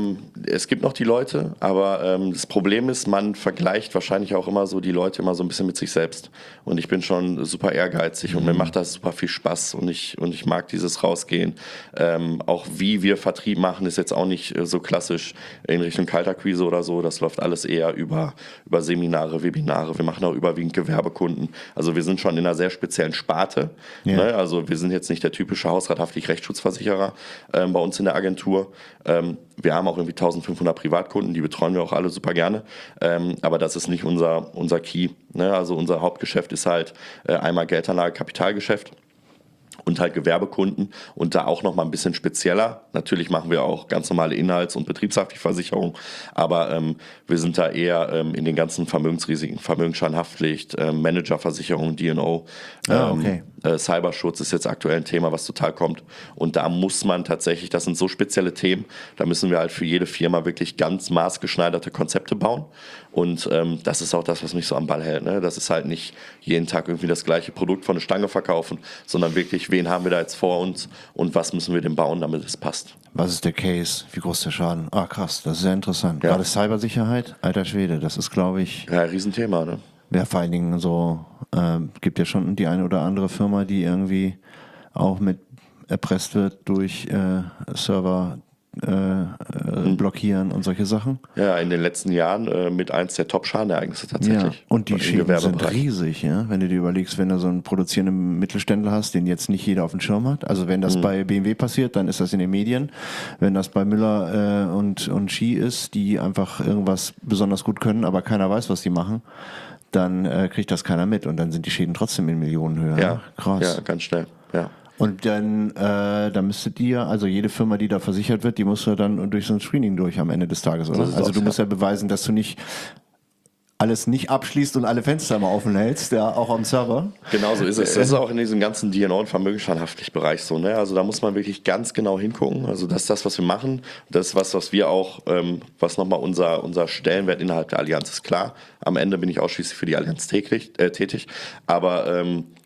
Es gibt noch die Leute, aber das Problem ist, man vergleicht wahrscheinlich auch immer so die Leute immer so ein bisschen mit sich selbst. Und ich bin schon super ehrgeizig und mir macht das super viel Spaß und ich mag dieses Rausgehen. Auch wie wir Vertrieb machen, ist jetzt auch nicht so klassisch in Richtung Kaltakquise oder so. Das läuft alles eher über Seminare, Webinare. Wir machen auch überwiegend Gewerbekunden. Also wir sind schon in einer sehr speziellen Sparte.
Ja.
Ne? Also wir sind jetzt nicht der typische Hausrathaftlich-Rechtsschutzversicherer bei uns in der Agentur. Wir haben auch irgendwie 1500 Privatkunden, die betreuen wir auch alle super gerne. Aber das ist nicht unser Key. Ne? Also unser Hauptgeschäft ist halt einmal Geldanlage, Kapitalgeschäft und halt Gewerbekunden und da auch noch mal ein bisschen spezieller. Natürlich machen wir auch ganz normale Inhalts- und Betriebshaftpflichtversicherung, aber wir sind da eher in den ganzen Vermögensrisiken, Vermögensschadenhaftpflicht, Managerversicherung, D&O,
Okay.
Cyberschutz ist jetzt aktuell ein Thema, was total kommt und da muss man tatsächlich, das sind so spezielle Themen, da müssen wir halt für jede Firma wirklich ganz maßgeschneiderte Konzepte bauen und das ist auch das, was mich so am Ball hält. Ne? Das ist halt nicht jeden Tag irgendwie das gleiche Produkt von der Stange verkaufen, sondern wirklich, wen haben wir da jetzt vor uns und was müssen wir denn bauen, damit es passt.
Was ist der Case? Wie groß ist der Schaden? Ah, krass, das ist sehr interessant.
Ja.
Gerade Cybersicherheit, alter Schwede, das ist, glaube ich,
Ja, Riesenthema, ne?
ja, vor allen Dingen so, gibt ja schon die eine oder andere Firma, die irgendwie auch mit erpresst wird durch Server blockieren und solche Sachen.
Ja, in den letzten Jahren mit eins der Top-Schadenereignisse tatsächlich.
Ja, und die
Im
Schäden sind
Gewerbebereich.
riesig, ja? Wenn du dir überlegst, wenn du so einen produzierenden Mittelständler hast, den jetzt nicht jeder auf dem Schirm hat. Also wenn das bei BMW passiert, dann ist das in den Medien. Wenn das bei Müller und Ski ist, die einfach irgendwas besonders gut können, aber keiner weiß, was die machen, dann kriegt das keiner mit und dann sind die Schäden trotzdem in Millionenhöhe.
Ja,
Krass.
ja, ganz schnell. Ja.
Und dann müsstet ihr, also jede Firma, die da versichert wird, die muss ja dann durch so ein Screening durch am Ende des Tages, oder?
So ist es
Also
aus,
du musst ja beweisen, dass du nicht alles nicht abschließt und alle Fenster immer offen hältst, ja, auch am Server.
Genau so ist es. Das ist auch in diesem ganzen D&O- und Vermögensschadenhaftpflichtbereich so. Ne? Also da muss man wirklich ganz genau hingucken. Also das ist das, was wir machen. Das ist was wir auch, was nochmal unser Stellenwert innerhalb der Allianz ist. Klar, am Ende bin ich ausschließlich für die Allianz tätig. Aber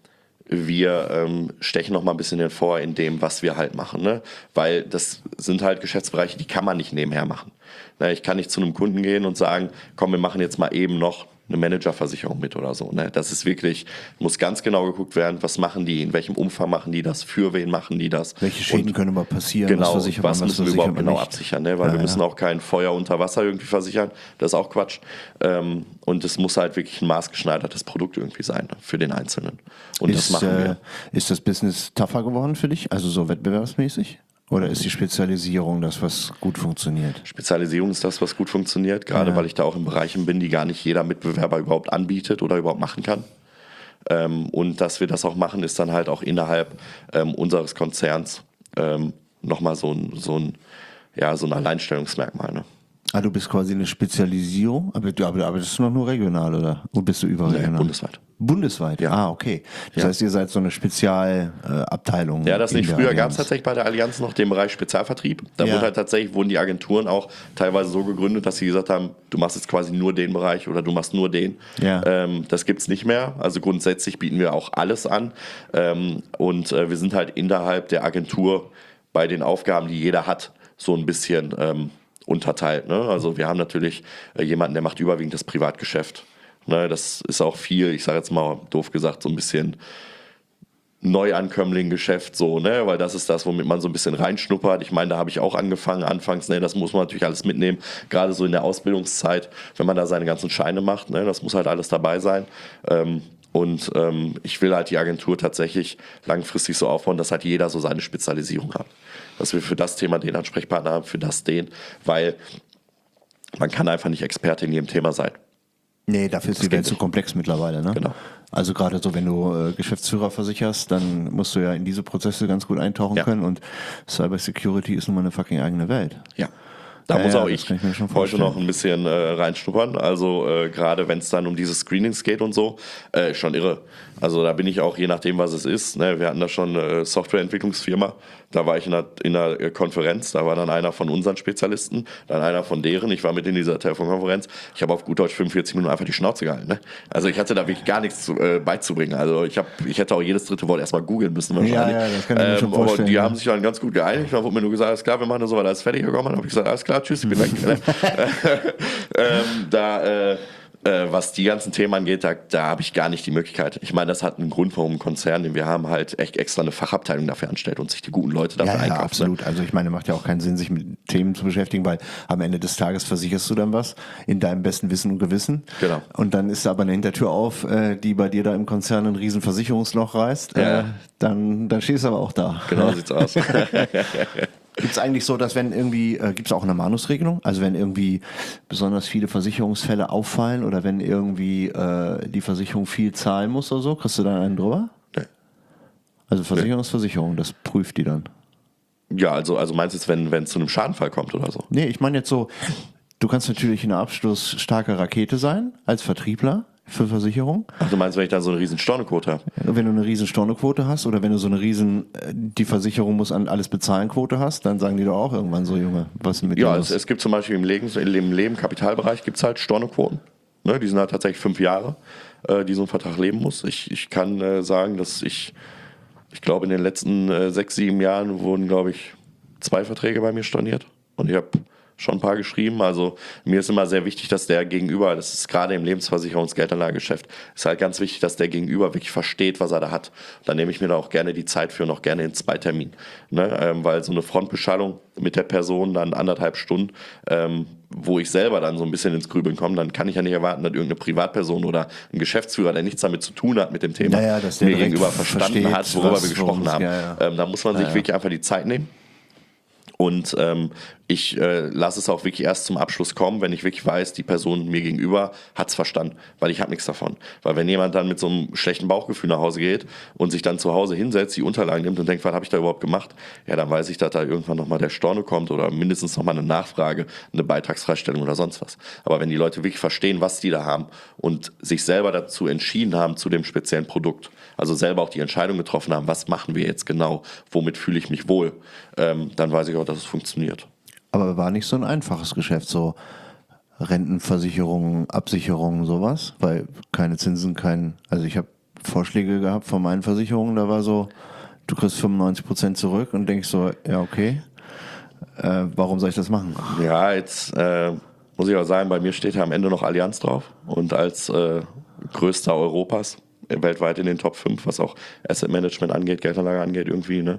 wir stechen noch mal ein bisschen hervor in dem, was wir halt machen. Ne? Weil das sind halt Geschäftsbereiche, die kann man nicht nebenher machen. Ne? Ich kann nicht zu einem Kunden gehen und sagen, komm, wir machen jetzt mal eben noch eine Managerversicherung mit oder so. Ne? Das ist wirklich, muss ganz genau geguckt werden, was machen die, in welchem Umfang machen die das, für wen machen die das.
Welche Schäden können aber passieren?
Genau,
versichert man,
was müssen wir überhaupt
versichert man
genau
nicht?
absichern, ne? Weil wir müssen auch kein Feuer unter Wasser irgendwie versichern, das ist auch Quatsch. Und es muss halt wirklich ein maßgeschneidertes Produkt irgendwie sein für den Einzelnen. Und das machen wir.
Ist das Business tougher geworden für dich, also so wettbewerbsmäßig? Oder ist die Spezialisierung das, was gut funktioniert?
Spezialisierung ist das, was gut funktioniert, gerade weil ich da auch in Bereichen bin, die gar nicht jeder Mitbewerber überhaupt anbietet oder überhaupt machen kann. Und dass wir das auch machen, ist dann halt auch innerhalb unseres Konzerns nochmal so ein Alleinstellungsmerkmal. Ne?
Ah, du bist quasi eine Spezialisierung, aber du arbeitest noch nur regional, oder? Oder bist du überregional?
Nee, bundesweit.
Bundesweit?
Ja.
Ah, okay. Das heißt, ihr seid so eine Spezialabteilung.
Ja, das nicht.
in der
Früher gab
Allianz.
es tatsächlich bei der Allianz noch den Bereich Spezialvertrieb. Da
Ja.
wurden die Agenturen auch teilweise so gegründet, dass sie gesagt haben, du machst jetzt quasi nur den Bereich oder du machst nur den.
Ja.
Das gibt's nicht mehr. Also grundsätzlich bieten wir auch alles an. Und wir sind halt innerhalb der Agentur bei den Aufgaben, die jeder hat, so ein bisschen unterteilt. Ne? Also wir haben natürlich jemanden, der macht überwiegend das Privatgeschäft. Ne? Das ist auch viel, ich sage jetzt mal doof gesagt, so ein bisschen Neuankömmling-Geschäft, so, ne? Weil das ist das, womit man so ein bisschen reinschnuppert. Ich meine, da habe ich auch angefangen, anfangs, ne? Das muss man natürlich alles mitnehmen, gerade so in der Ausbildungszeit, wenn man da seine ganzen Scheine macht, ne? Das muss halt alles dabei sein. Ich will halt die Agentur tatsächlich langfristig so aufbauen, dass halt jeder so seine Spezialisierung hat. Dass wir für das Thema den Ansprechpartner haben, für das den, weil man kann einfach nicht Experte in jedem Thema sein.
Nee, dafür ist die
geht
Welt zu
nicht.
komplex mittlerweile, ne?
Genau.
Also gerade so, wenn du Geschäftsführer versicherst, dann musst du ja in diese Prozesse ganz gut eintauchen
Ja.
können und Cybersecurity ist nun mal eine fucking eigene Welt.
Ja. Da muss auch
das
ich
kann mir schon
heute
vorstellen.
noch ein bisschen reinschnuppern. Also gerade wenn es dann um diese Screenings geht und so, schon irre. Also da bin ich auch, je nachdem, was es ist. Ne? Wir hatten da schon eine Softwareentwicklungsfirma. Da war ich in einer Konferenz. Da war dann einer von unseren Spezialisten, dann einer von deren. Ich war mit in dieser Telefonkonferenz. Ich habe auf gut Deutsch 45 Minuten einfach die Schnauze gehalten. Ne? Also ich hatte da wirklich gar nichts beizubringen. Also ich hätte auch jedes dritte Wort erstmal googeln müssen wahrscheinlich.
Ja, das kann ich mir schon vorstellen.
Aber die
ja.
haben sich dann ganz gut geeinigt. Da wurde mir nur gesagt, alles klar, wir machen das soweit, alles fertig gekommen. Dann habe ich gesagt, alles klar, tschüss, ich bin weg. Was die ganzen Themen angeht, da habe ich gar nicht die Möglichkeit. Ich meine, das hat einen Grund, warum ein Konzern, den wir haben, halt echt extra eine Fachabteilung dafür anstellt und sich die guten Leute dafür
Ja,
einkauft.
absolut. Also ich meine, macht ja auch keinen Sinn, sich mit Themen zu beschäftigen, weil am Ende des Tages versicherst du dann was in deinem besten Wissen und Gewissen.
Genau.
Und dann ist da aber eine Hintertür auf, die bei dir da im Konzern ein riesen Versicherungsloch reißt.
Ja.
Dann stehst du aber auch da.
Genau so sieht's aus.
Gibt es eigentlich so, dass wenn irgendwie, gibt es auch eine Manusregelung? Also wenn irgendwie besonders viele Versicherungsfälle auffallen oder wenn irgendwie die Versicherung viel zahlen muss oder so, kriegst du dann einen drüber?
Nee.
Also Versicherung, das prüft die dann.
Ja, also meinst du jetzt, wenn es zu einem Schadenfall kommt oder so?
Nee, ich meine jetzt so, du kannst natürlich eine abschlussstarke Rakete sein, als Vertriebler für Versicherung.
Ach, du meinst, wenn ich da so eine riesen Stornoquote habe?
Wenn du eine riesen Stornoquote hast oder wenn du so eine riesen, die Versicherung muss an alles bezahlen Quote hast, dann sagen die doch auch irgendwann so, Junge, was ist mit dir
Ja,
los?
es gibt zum Beispiel im Leben Kapitalbereich gibt es halt Stornoquoten. Ne, die sind halt tatsächlich 5 Jahre, die so ein Vertrag leben muss. Ich kann sagen, dass ich glaube, in den letzten 6, 7 Jahren wurden, glaube ich, 2 Verträge bei mir storniert. Und ich habe schon ein paar geschrieben. Also mir ist immer sehr wichtig, dass der Gegenüber, das ist gerade im Lebensversicherungs-Geldanlagegeschäft, ist halt ganz wichtig, dass der Gegenüber wirklich versteht, was er da hat. Da nehme ich mir da auch gerne die Zeit für, noch gerne in 2 Terminen. Ne? Weil so eine Frontbeschallung mit der Person dann 1,5 Stunden, wo ich selber dann so ein bisschen ins Grübeln komme, dann kann ich ja nicht erwarten, dass irgendeine Privatperson oder ein Geschäftsführer, der nichts damit zu tun hat mit dem Thema,
dass der
mir
direkt
gegenüber verstanden hat, worüber wir gesprochen haben.
Ja.
Da muss man sich wirklich einfach die Zeit nehmen. Und ich lasse es auch wirklich erst zum Abschluss kommen, wenn ich wirklich weiß, die Person mir gegenüber hat es verstanden, weil ich habe nichts davon. Weil wenn jemand dann mit so einem schlechten Bauchgefühl nach Hause geht und sich dann zu Hause hinsetzt, die Unterlagen nimmt und denkt, was habe ich da überhaupt gemacht, ja, dann weiß ich, dass da irgendwann nochmal der Storno kommt oder mindestens nochmal eine Nachfrage, eine Beitragsfreistellung oder sonst was. Aber wenn die Leute wirklich verstehen, was die da haben und sich selber dazu entschieden haben zu dem speziellen Produkt, also selber auch die Entscheidung getroffen haben, was machen wir jetzt genau, womit fühle ich mich wohl, dann weiß ich auch, dass es funktioniert.
Aber war nicht so ein einfaches Geschäft, so Rentenversicherungen, Absicherungen, sowas, weil keine Zinsen, also ich habe Vorschläge gehabt von meinen Versicherungen, da war so, du kriegst 95% zurück und denkst so, ja okay, warum soll ich das machen?
Ja, jetzt muss ich auch sagen, bei mir steht ja am Ende noch Allianz drauf und als größter Europas, weltweit in den Top 5, was auch Asset Management angeht, Geldanlage angeht irgendwie, ne,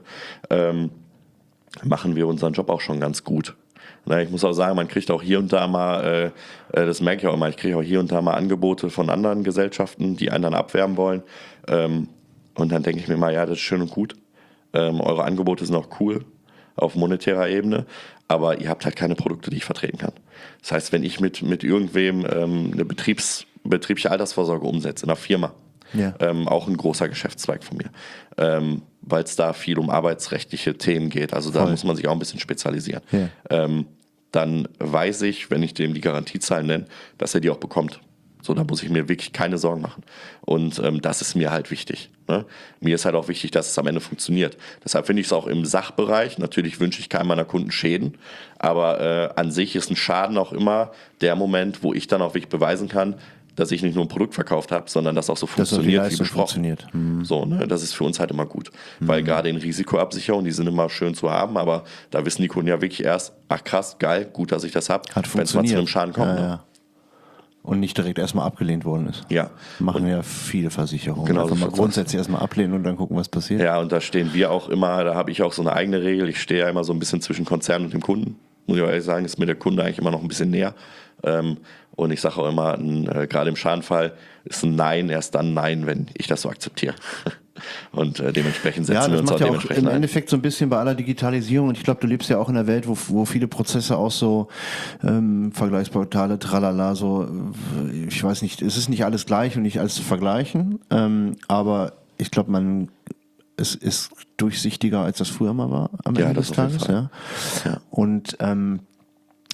machen wir unseren Job auch schon ganz gut. Ich muss auch sagen, man kriegt auch hier und da mal, das merke ich auch immer, ich kriege auch hier und da mal Angebote von anderen Gesellschaften, die einen dann abwerben wollen. Und dann denke ich mir mal, ja, das ist schön und gut. Eure Angebote sind auch cool auf monetärer Ebene, aber ihr habt halt keine Produkte, die ich vertreten kann. Das heißt, wenn ich mit irgendwem eine betriebliche Altersvorsorge umsetze in einer Firma,
Ja.
auch ein großer Geschäftszweig von mir, weil es da viel um arbeitsrechtliche Themen geht. Also da muss man sich auch ein bisschen spezialisieren.
Ja.
Dann weiß ich, wenn ich dem die Garantiezahlen nenne, dass er die auch bekommt. So, da muss ich mir wirklich keine Sorgen machen. Und das ist mir halt wichtig. Ne? Mir ist halt auch wichtig, dass es am Ende funktioniert. Deshalb finde ich es auch im Sachbereich, natürlich wünsche ich keinem meiner Kunden Schäden, aber an sich ist ein Schaden auch immer der Moment, wo ich dann auch wirklich beweisen kann, dass ich nicht nur ein Produkt verkauft habe, sondern dass auch so funktioniert, wie besprochen. So, ne? Das ist für uns halt immer gut. Weil gerade in Risikoabsicherung, die sind immer schön zu haben, aber da wissen die Kunden ja wirklich erst, ach krass, geil, gut, dass ich das habe, wenn es mal zu einem Schaden kommt.
Ja,
ne?
ja. Und nicht direkt erstmal abgelehnt worden ist.
Ja.
Machen ja viele Versicherungen.
Genau,
Einfach
so
mal
schaut's
grundsätzlich erstmal ablehnen und dann gucken, was passiert.
Ja, und da stehen wir auch immer, da habe ich auch so eine eigene Regel. Ich stehe ja immer so ein bisschen zwischen Konzern und dem Kunden. Muss ich auch ehrlich sagen, ist mir der Kunde eigentlich immer noch ein bisschen näher. Und ich sage auch immer, gerade im Schadenfall ist ein Nein erst dann Nein, wenn ich das so akzeptiere. Und dementsprechend setzen wir uns auch dementsprechend
im
ein.
Endeffekt so ein bisschen bei aller Digitalisierung. Und ich glaube, du lebst ja auch in einer Welt, wo viele Prozesse auch so Vergleichsportale, tralala, so, ich weiß nicht, es ist nicht alles gleich und nicht alles zu vergleichen. Aber ich glaube, es ist durchsichtiger, als das früher mal war am Ende des
das auf jeden
Tages.
Fall.
Ja. Und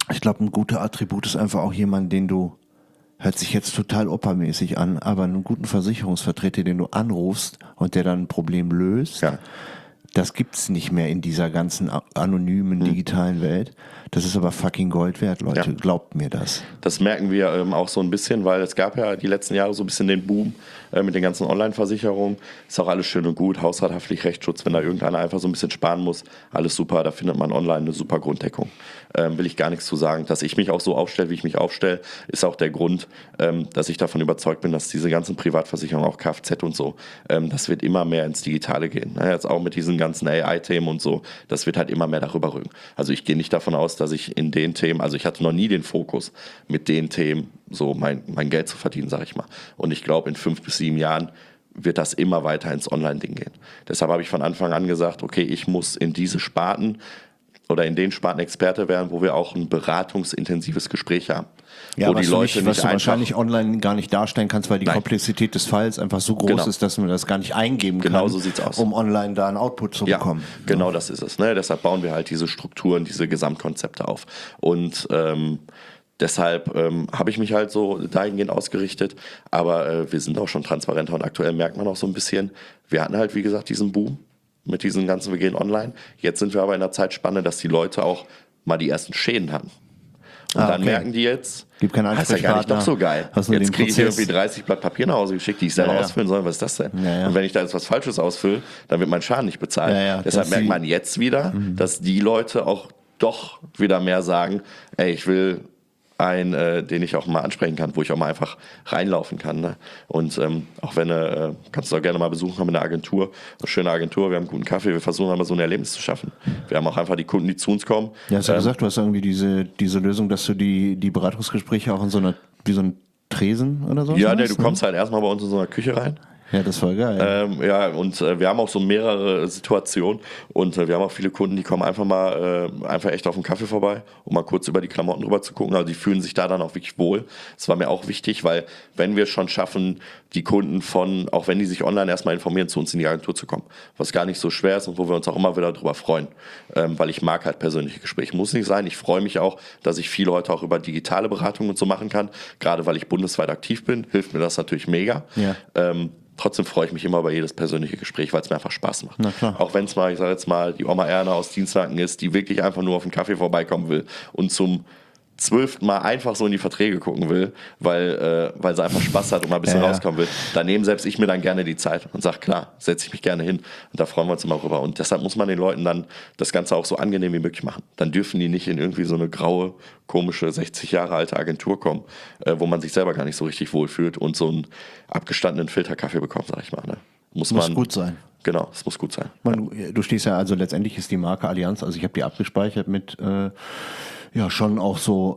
Ich glaube, ein guter Attribut ist einfach auch jemand, den du, hört sich jetzt total oppermäßig an, aber einen guten Versicherungsvertreter, den du anrufst und der dann ein Problem löst.
Ja.
Das gibt's nicht mehr in dieser ganzen anonymen digitalen Welt. Das ist aber fucking Gold wert, Leute.
Ja.
Glaubt mir das.
Das merken wir auch so ein bisschen, weil es gab ja die letzten Jahre so ein bisschen den Boom mit den ganzen Online-Versicherungen. Ist auch alles schön und gut. Hausrathaftlich, Rechtsschutz, wenn da irgendeiner einfach so ein bisschen sparen muss, alles super. Da findet man online eine super Grunddeckung. Will ich gar nichts zu sagen. Dass ich mich auch so aufstelle, wie ich mich aufstelle, ist auch der Grund, dass ich davon überzeugt bin, dass diese ganzen Privatversicherungen, auch Kfz und so, das wird immer mehr ins Digitale gehen. Jetzt auch mit diesen ganzen AI-Themen und so, das wird halt immer mehr darüber rücken. Also ich gehe nicht davon aus, dass ich in den Themen, also ich hatte noch nie den Fokus, mit den Themen so mein Geld zu verdienen, sag ich mal. Und ich glaube, in 5 bis 7 Jahren wird das immer weiter ins Online-Ding gehen. Deshalb habe ich von Anfang an gesagt, okay, ich muss in diese Sparten oder in den Sparten Experte werden, wo wir auch ein beratungsintensives Gespräch haben.
Ja,
wo die Leute
was
nicht
du
einfach
wahrscheinlich online gar nicht darstellen kannst, weil die Komplexität des Falls einfach so groß ist, dass man das gar nicht eingeben kann,
so sieht's aus.
um online da einen Output zu bekommen.
Genau das ist es. Ne? Deshalb bauen wir halt diese Strukturen, diese Gesamtkonzepte auf. Und deshalb habe ich mich halt so dahingehend ausgerichtet. Aber wir sind auch schon transparenter und aktuell merkt man auch so ein bisschen, wir hatten halt, wie gesagt, diesen Boom mit diesen ganzen, wir gehen online. Jetzt sind wir aber in der Zeitspanne, dass die Leute auch mal die ersten Schäden hatten. Und dann merken die jetzt,
gibt keinen
das ist ja gar nicht doch so geil. Jetzt kriege ich irgendwie 30 Blatt Papier nach Hause geschickt, die ich selber ausfüllen soll. Was ist das denn? Und wenn ich da jetzt was Falsches ausfülle, dann wird mein Schaden nicht bezahlt. Deshalb merkt man jetzt wieder, dass die Leute auch doch wieder mehr sagen, ey, ich will einen, den ich auch mal ansprechen kann, wo ich auch mal einfach reinlaufen kann. Ne? Und auch wenn kannst du auch gerne mal besuchen, haben wir eine Agentur, eine schöne Agentur, wir haben einen guten Kaffee, wir versuchen aber so ein Erlebnis zu schaffen. Wir haben auch einfach die Kunden, die zu uns kommen.
Ja, hast du gesagt, du hast irgendwie diese Lösung, dass du die Beratungsgespräche auch in so einer, wie so ein Tresen oder so?
Ja, du kommst halt erstmal bei uns in so einer Küche rein.
Ja, das war geil.
Und wir haben auch so mehrere Situationen und wir haben auch viele Kunden, die kommen einfach mal einfach echt auf den Kaffee vorbei, um mal kurz über die Klamotten drüber zu gucken. Also die fühlen sich da dann auch wirklich wohl. Das war mir auch wichtig, weil wenn wir schon schaffen, die Kunden auch wenn die sich online erstmal informieren, zu uns in die Agentur zu kommen, was gar nicht so schwer ist und wo wir uns auch immer wieder drüber freuen, weil ich mag halt persönliche Gespräche. Muss nicht sein. Ich freue mich auch, dass ich viel heute auch über digitale Beratung und so machen kann. Gerade weil ich bundesweit aktiv bin, hilft mir das natürlich mega.
Ja.
Trotzdem freue ich mich immer über jedes persönliche Gespräch, weil es mir einfach Spaß macht.
Na klar.
Auch wenn es mal, ich sage jetzt mal, die Oma Erna aus Dienstlaken ist, die wirklich einfach nur auf den Kaffee vorbeikommen will und zum 12. Mal einfach so in die Verträge gucken will, weil sie einfach Spaß hat und mal ein bisschen rauskommen will. Da nehme selbst ich mir dann gerne die Zeit und sage, klar, setze ich mich gerne hin. Und da freuen wir uns immer rüber. Und deshalb muss man den Leuten dann das Ganze auch so angenehm wie möglich machen. Dann dürfen die nicht in irgendwie so eine graue, komische, 60 Jahre alte Agentur kommen, wo man sich selber gar nicht so richtig wohlfühlt und so einen abgestandenen Filterkaffee bekommt, sag ich mal. Ne? Muss
gut sein.
Genau, es muss gut sein.
Du stehst ja, also letztendlich ist die Marke Allianz, also ich habe die abgespeichert mit schon auch so,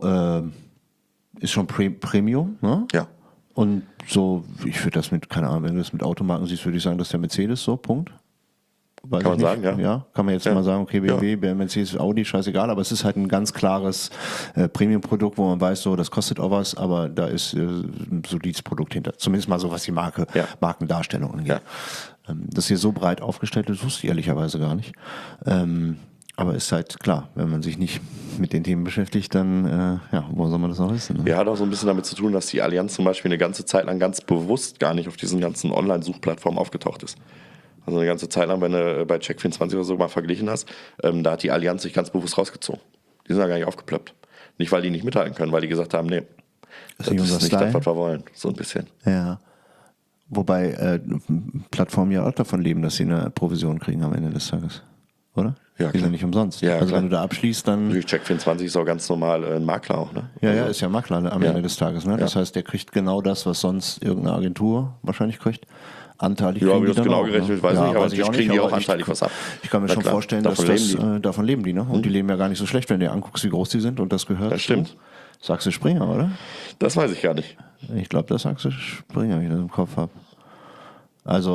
ist schon Premium, ne?
Ja.
Und so, ich würde das mit, keine Ahnung, wenn du das mit Automarken siehst, würde ich sagen, das ist der Mercedes so, Punkt. Weiß
kann man
nicht.
sagen, ja.
Ja, kann man jetzt mal sagen, okay, BMW, Mercedes, Audi, scheißegal, aber es ist halt ein ganz klares Premium-Produkt, wo man weiß, so, das kostet auch was, aber da ist ein solides Produkt hinter. Zumindest mal so, was die Markendarstellung angeht. Ja. Dass hier so breit aufgestellt ist, wusste ich ehrlicherweise gar nicht. Aber ist halt klar, wenn man sich nicht mit den Themen beschäftigt, dann, wo soll man das noch wissen? Ne?
Ja, hat auch so ein bisschen damit zu tun, dass die Allianz zum Beispiel eine ganze Zeit lang ganz bewusst gar nicht auf diesen ganzen Online-Suchplattformen aufgetaucht ist. Also eine ganze Zeit lang, wenn du bei Check24 oder so mal verglichen hast, da hat die Allianz sich ganz bewusst rausgezogen. Die sind da gar nicht aufgeplöppt. Nicht, weil die nicht mithalten können, weil die gesagt haben, nee, das ist nicht das, was wir wollen. So ein bisschen.
Ja. Wobei Plattformen ja auch davon leben, dass sie eine Provision kriegen am Ende des Tages. Oder?
Ja,
die sind ja nicht umsonst.
Ja,
also
klar.
wenn du da abschließt, dann...
Check24 ist auch ganz normal ein Makler auch, ne?
Ja, ist ja Makler am Ende des Tages. Ne? Das heißt, der kriegt genau das, was sonst irgendeine Agentur wahrscheinlich kriegt. Anteilig
ja,
kriegen
wie
die
das genau
auch,
gerechnet wird,
ne?
weiß ich nicht, aber
weiß
natürlich kriegen die auch anteilig was ab.
Ich kann mir schon vorstellen, dass davon leben die. Ne? Und die leben ja gar nicht so schlecht, wenn du dir anguckst, wie groß die sind und das gehört.
Das stimmt.
Sagst du Springer, oder?
Das weiß ich gar nicht.
Ich glaube, das sagst du Springer, wie ich das im Kopf habe. Also...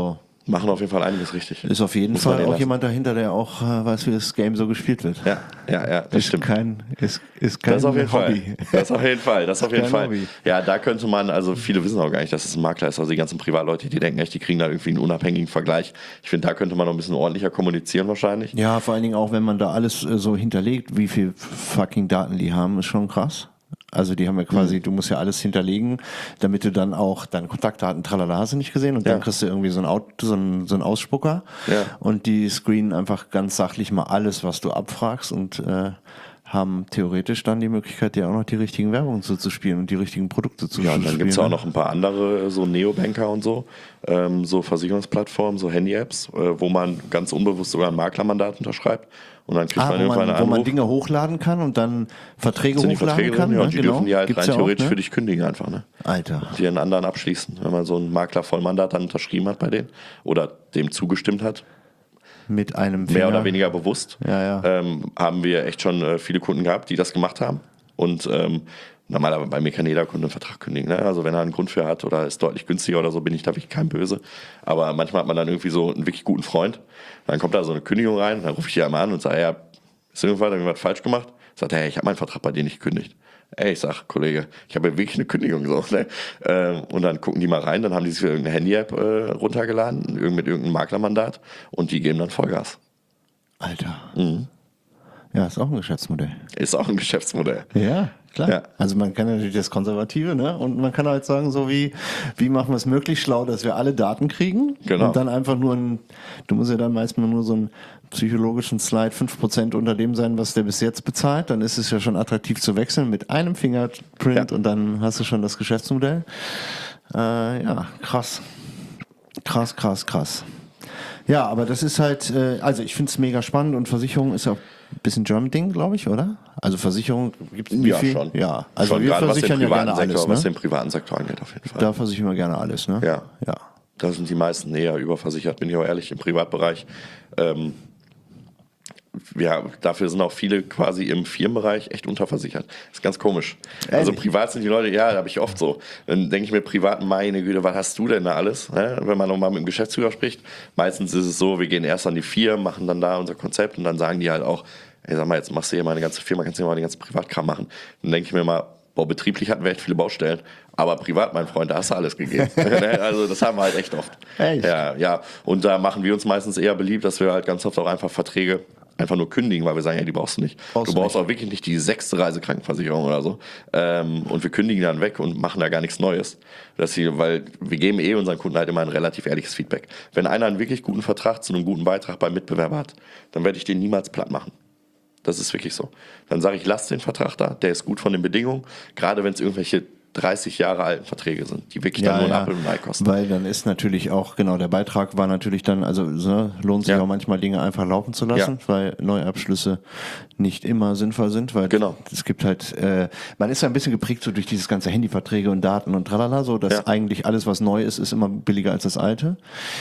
Machen auf jeden Fall einiges richtig.
Ist auf jeden
Muss man
Fall
denen
auch
lassen.
jemand dahinter, der auch weiß, wie das Game so gespielt wird.
Ja, das stimmt.
Ist kein
Das auf jeden
Hobby.
Fall. Das auf jeden Fall. Das auf jeden
kein
Fall.
Hobby.
Ja, da könnte man, also viele wissen auch gar nicht, dass es ein Makler ist. Also die ganzen Privatleute, die denken echt, die kriegen da irgendwie einen unabhängigen Vergleich. Ich finde, da könnte man noch ein bisschen ordentlicher kommunizieren wahrscheinlich.
Ja, vor allen Dingen auch, wenn man da alles so hinterlegt, wie viel fucking Daten die haben, ist schon krass. Also die haben ja quasi, du musst ja alles hinterlegen, damit du dann auch deine Kontaktdaten, tralala, hast du nicht gesehen und dann kriegst du irgendwie so einen Ausspucker und die screenen einfach ganz sachlich mal alles, was du abfragst und haben theoretisch dann die Möglichkeit, dir auch noch die richtigen Werbungen zuzuspielen und die richtigen Produkte zu
Ja,
spielen.
und dann gibt es auch noch ein paar andere, so Neobanker und so Versicherungsplattformen, so Handy-Apps, wo man ganz unbewusst sogar ein Maklermandat unterschreibt. Und dann kriegt man irgendwann einen
wo
Anruf.
man Dinge hochladen kann und dann Verträge
Sind die
hochladen
Verträge
kann.
drin? Ja,
Ne?
und die dürfen die halt
Gibt's
rein
ja
theoretisch
auch,
für dich kündigen einfach, ne?
Alter.
Die einen anderen abschließen, wenn man so einen Makler-Vollmandat dann unterschrieben hat bei denen oder dem zugestimmt hat.
Mit einem Finger.
Mehr oder weniger bewusst.
Ja.
Haben wir echt schon viele Kunden gehabt, die das gemacht haben. Und normalerweise bei mir kann jeder Kunde einen Vertrag kündigen. Ne? Also wenn er einen Grund für hat oder ist deutlich günstiger oder so, bin ich da wirklich kein Böse. Aber manchmal hat man dann irgendwie so einen wirklich guten Freund. Dann kommt da so eine Kündigung rein, dann rufe ich die einmal an und sage, ja, ist irgendwas falsch gemacht? Sagt er, hey, ich habe meinen Vertrag bei dir nicht gekündigt. Ey, ich sag, Kollege, ich habe ja wirklich eine Kündigung. So, ne? Und dann gucken die mal rein, dann haben die sich für irgendeine Handy-App runtergeladen, mit irgendeinem Maklermandat und die geben dann Vollgas.
Alter. Ja, ist auch ein Geschäftsmodell.
Ist auch ein Geschäftsmodell.
Ja, klar.
Ja.
Also man kann natürlich das Konservative, ne? Und man kann halt sagen, so wie machen wir es möglichst schlau, dass wir alle Daten kriegen.
Genau.
Und dann einfach nur du musst ja dann meistens nur so einen psychologischen Slide 5% unter dem sein, was der bis jetzt bezahlt. Dann ist es ja schon attraktiv zu wechseln mit einem Fingerprint und dann hast du schon das Geschäftsmodell. Ja, krass. Krass. Ja, aber das ist halt, also ich finde es mega spannend und Versicherung ist ja auch ein bisschen German-Ding, glaube ich, oder? Also Versicherung gibt es
Ja,
viel?
schon.
Ja, also
schon,
wir
gerade
versichern ja gerne
Sektor,
alles,
was
ne?
den privaten Sektor angeht, auf jeden Fall.
Da versichern wir gerne alles, ne?
Ja.
Ja.
Da sind die meisten eher überversichert, bin ich auch ehrlich, im Privatbereich. Ja, dafür sind auch viele quasi im Firmenbereich echt unterversichert. Das ist ganz komisch. Also privat sind die Leute, ja, da habe ich oft so. Dann denke ich mir privat, meine Güte, was hast du denn da alles? Ne? Wenn man nochmal mit dem Geschäftsführer spricht, meistens ist es so, wir gehen erst an die Firmen, machen dann da unser Konzept und dann sagen die halt auch, ey, sag mal, jetzt machst du hier mal eine ganze Firma, kannst du hier mal den ganzen Privatkram machen. Dann denke ich mir mal, betrieblich hatten wir echt viele Baustellen, aber privat, mein Freund, da hast du alles gegeben. Also das haben wir halt echt oft.
Echt?
Ja. Und da machen wir uns meistens eher beliebt, dass wir halt ganz oft auch einfach Verträge einfach nur kündigen, weil wir sagen, ja, die brauchst du nicht. Du brauchst auch wirklich nicht die 6. Reisekrankenversicherung oder so. Und wir kündigen dann weg und machen da gar nichts Neues. Weil wir geben unseren Kunden halt immer ein relativ ehrliches Feedback. Wenn einer einen wirklich guten Vertrag zu einem guten Beitrag beim Mitbewerber hat, dann werde ich den niemals platt machen. Das ist wirklich so. Dann sage ich, lass den Vertrag da, der ist gut von den Bedingungen, gerade wenn es irgendwelche 30 Jahre alten Verträge sind, die wirklich dann nur einen Apfel und ein Ei kosten.
Weil dann ist natürlich auch, genau, der Beitrag war natürlich dann, also lohnt sich auch manchmal Dinge einfach laufen zu lassen, weil Neuabschlüsse nicht immer sinnvoll sind, weil es gibt halt, man ist ja ein bisschen geprägt so durch dieses ganze Handyverträge und Daten und tralala, so, dass eigentlich alles, was neu ist immer billiger als das alte.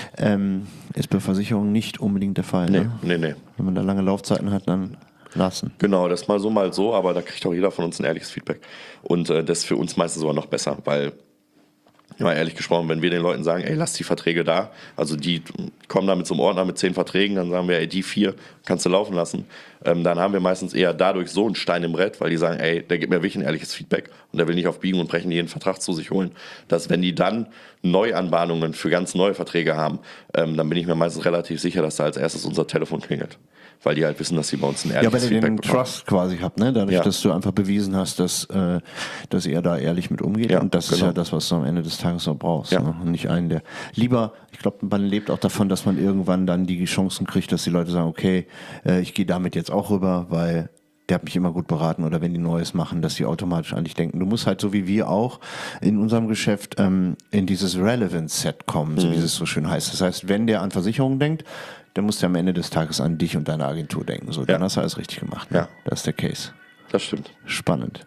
Ist bei Versicherungen nicht unbedingt der Fall.
Nee.
Wenn man da lange Laufzeiten hat, dann lassen.
Genau, das mal so, aber da kriegt auch jeder von uns ein ehrliches Feedback. Und das ist für uns meistens sogar noch besser, weil, ja, ehrlich gesprochen, wenn wir den Leuten sagen, ey, lass die Verträge da, also die kommen da mit so einem Ordner mit 10 Verträgen, dann sagen wir, ey, die 4 kannst du laufen lassen. Dann haben wir meistens eher dadurch so einen Stein im Brett, weil die sagen, ey, der gibt mir wirklich ein ehrliches Feedback und der will nicht auf Biegen und Brechen jeden Vertrag zu sich holen. Dass wenn die dann Neuanbahnungen für ganz neue Verträge haben, dann bin ich mir meistens relativ sicher, dass da als erstes unser Telefon klingelt. Weil die halt wissen, dass sie bei uns ein ehrliches Feedback bekommen.
Ja, weil ihr den Trust quasi habt, ne? Dadurch, dass du einfach bewiesen hast, dass ihr da ehrlich mit umgeht. Und das ist ja das, was du am Ende des Tages auch brauchst. Ne? Und nicht einen, der lieber, ich glaube, man lebt auch davon, dass man irgendwann dann die Chancen kriegt, dass die Leute sagen, okay, ich gehe damit jetzt auch rüber, weil der hat mich immer gut beraten, oder wenn die Neues machen, dass die automatisch an dich denken. Du musst halt so wie wir auch in unserem Geschäft in dieses Relevance-Set kommen, so wie es so schön heißt. Das heißt, wenn der an Versicherungen denkt, dann musst du am Ende des Tages an dich und deine Agentur denken. So, dann hast du alles richtig gemacht. Ne?
Ja.
Das ist der Case.
Das stimmt.
Spannend.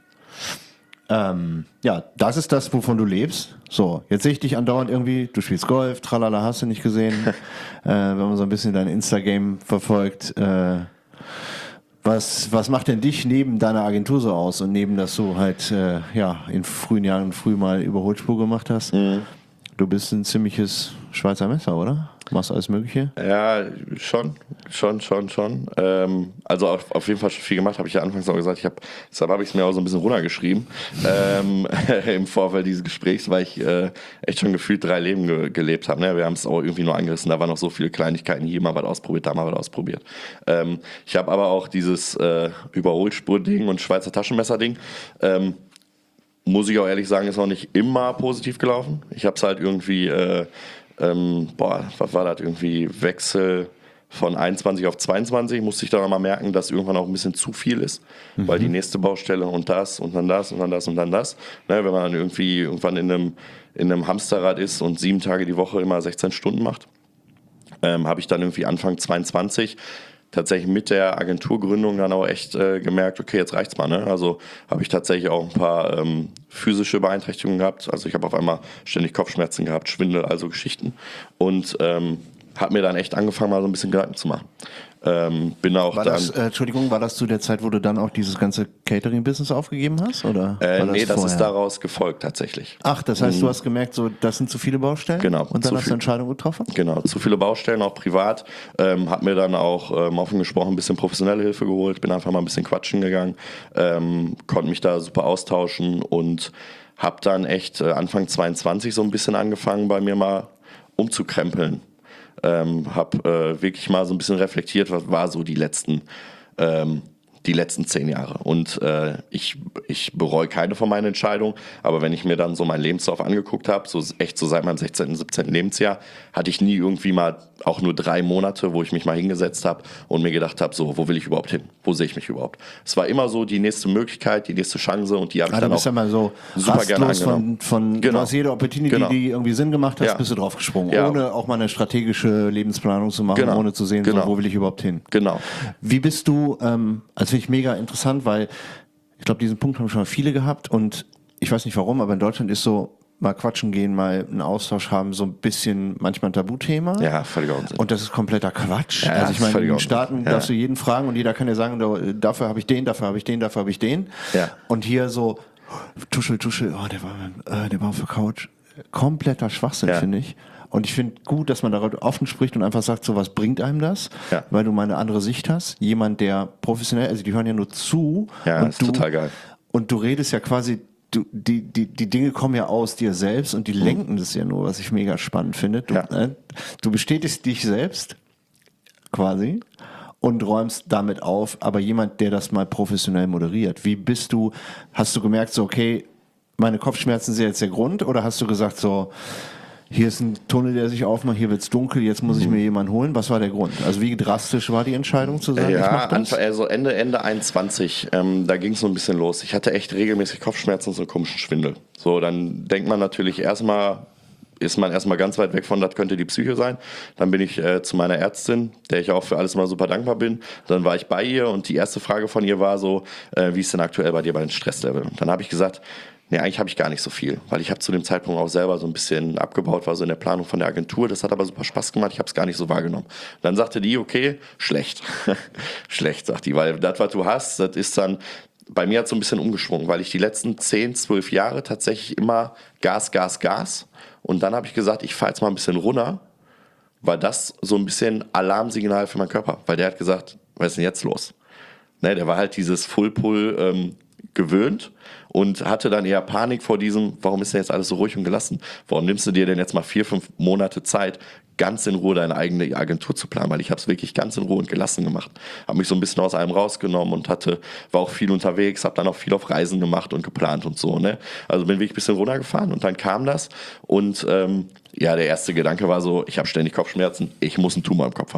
Ja, das ist das, wovon du lebst. So, jetzt sehe ich dich andauernd irgendwie, du spielst Golf, tralala, hast du nicht gesehen. Wenn man so ein bisschen dein Insta-Game verfolgt, was macht denn dich neben deiner Agentur so aus und neben, dass du halt in frühen Jahren früh mal Überholspur gemacht hast? Du du bist ein ziemliches Schweizer Messer, oder? Machst alles Mögliche?
Ja, schon. Also auf jeden Fall schon viel gemacht, habe ich ja anfangs auch gesagt. Deshalb habe ich es mir auch so ein bisschen runtergeschrieben im Vorfeld dieses Gesprächs, weil ich echt schon gefühlt 3 Leben gelebt habe. Ne? Wir haben es auch irgendwie nur angerissen. Da waren noch so viele Kleinigkeiten. Hier mal was ausprobiert, da mal was ausprobiert. Ich habe aber auch dieses Überholspur-Ding und Schweizer Taschenmesser-Ding. Muss ich auch ehrlich sagen, ist noch nicht immer positiv gelaufen. Ich habe es halt irgendwie, was war das, irgendwie Wechsel von 21 auf 22, musste ich dann nochmal merken, dass irgendwann auch ein bisschen zu viel ist, weil die nächste Baustelle und das und dann das und dann das und dann das. Ne, wenn man dann irgendwie irgendwann in einem Hamsterrad ist und 7 Tage die Woche immer 16 Stunden macht, habe ich dann irgendwie Anfang 22 tatsächlich mit der Agenturgründung dann auch echt gemerkt, okay, jetzt reicht's mal. Ne? Also habe ich tatsächlich auch ein paar physische Beeinträchtigungen gehabt. Also ich habe auf einmal ständig Kopfschmerzen gehabt, Schwindel, also Geschichten. Und habe mir dann echt angefangen, mal so ein bisschen Gedanken zu machen. Bin auch
war das zu der Zeit, wo du dann auch dieses ganze Catering-Business aufgegeben hast? Oder
nee, das ist daraus gefolgt tatsächlich.
Ach, das heißt, du hast gemerkt, so, das sind zu viele Baustellen?
Genau.
Und dann hast du Entscheidungen getroffen?
Genau, zu viele Baustellen, auch privat. Hab mir dann auch offen gesprochen ein bisschen professionelle Hilfe geholt. Bin einfach mal ein bisschen quatschen gegangen. Konnte mich da super austauschen und habe dann echt Anfang 22 so ein bisschen angefangen, bei mir mal umzukrempeln. Habe wirklich mal so ein bisschen reflektiert, was war so die letzten 10 Jahre. Und ich bereue keine von meinen Entscheidungen, aber wenn ich mir dann so meinen Lebenslauf angeguckt habe, so echt so seit meinem 16., 17. Lebensjahr, hatte ich nie irgendwie mal auch nur 3 Monate, wo ich mich mal hingesetzt habe und mir gedacht habe, so, wo will ich überhaupt hin? Wo sehe ich mich überhaupt? Es war immer so die nächste Möglichkeit, die nächste Chance und die habe ich dann auch
ja mal so
super gerne angenommen.
Von
genau.
aus jeder Opportunity, die irgendwie Sinn gemacht hat, bist du drauf gesprungen, ohne auch mal eine strategische Lebensplanung zu machen, ohne zu sehen, so, wo will ich überhaupt hin?
Genau.
Wie bist du, also finde ich mega interessant, weil ich glaube, diesen Punkt haben schon mal viele gehabt und ich weiß nicht warum, aber in Deutschland ist so, mal quatschen gehen, mal einen Austausch haben, so ein bisschen manchmal ein Tabuthema.
Ja, völliger Unsinn.
Und das ist kompletter Quatsch.
Ja,
also ich meine, in den Staaten
darfst
du jeden fragen und jeder kann dir sagen, dafür habe ich den, dafür habe ich den, dafür habe ich den.
Ja.
Und hier so, Tuschel, oh, der war auf der Couch. Kompletter Schwachsinn, finde ich. Und ich finde gut, dass man darüber offen spricht und einfach sagt, so, was bringt einem das? Ja. Weil du mal eine andere Sicht hast. Jemand, der professionell, also die hören ja nur zu. Ja,
und ist total geil.
Und du redest ja quasi, die Dinge kommen ja aus dir selbst und die lenken das ja nur, was ich mega spannend finde. Du bestätigst dich selbst quasi und räumst damit auf, aber jemand, der das mal professionell moderiert. Hast du gemerkt, so, okay, meine Kopfschmerzen sind jetzt der Grund, oder hast du gesagt, so, hier ist ein Tunnel, der sich aufmacht, hier wird's dunkel, jetzt muss ich mir jemanden holen. Was war der Grund? Also wie drastisch war die Entscheidung zu sagen, ich mach das?
Also Ende 21, da ging es so ein bisschen los. Ich hatte echt regelmäßig Kopfschmerzen und so einen komischen Schwindel. So, dann denkt man natürlich ist man erstmal ganz weit weg von, das könnte die Psyche sein. Dann bin ich zu meiner Ärztin, der ich auch für alles mal super dankbar bin. Dann war ich bei ihr und die erste Frage von ihr war so, wie ist denn aktuell bei dir bei den Stresslevel? Und dann habe ich gesagt, nee, eigentlich habe ich gar nicht so viel, weil ich habe zu dem Zeitpunkt auch selber so ein bisschen abgebaut, war so in der Planung von der Agentur. Das hat aber super Spaß gemacht, ich habe es gar nicht so wahrgenommen. Dann sagte die, okay, schlecht. Schlecht, sagt die, weil das, was du hast, das ist dann, bei mir hat es so ein bisschen umgeschwungen, weil ich die letzten 10, 12 Jahre tatsächlich immer Gas. Und dann habe ich gesagt, ich fahre jetzt mal ein bisschen runter, war das so ein bisschen Alarmsignal für meinen Körper, weil der hat gesagt, was ist denn jetzt los? Ne, der war halt dieses Full-Pull gewöhnt und hatte dann eher Panik vor diesem, warum ist denn jetzt alles so ruhig und gelassen? Warum nimmst du dir denn jetzt mal 4, 5 Monate Zeit, ganz in Ruhe deine eigene Agentur zu planen? Weil ich habe es wirklich ganz in Ruhe und gelassen gemacht. Habe mich so ein bisschen aus allem rausgenommen und war auch viel unterwegs, habe dann auch viel auf Reisen gemacht und geplant und so. Ne? Also bin wirklich ein bisschen runtergefahren und dann kam das und der erste Gedanke war so, ich habe ständig Kopfschmerzen, ich muss einen Tumor im Kopf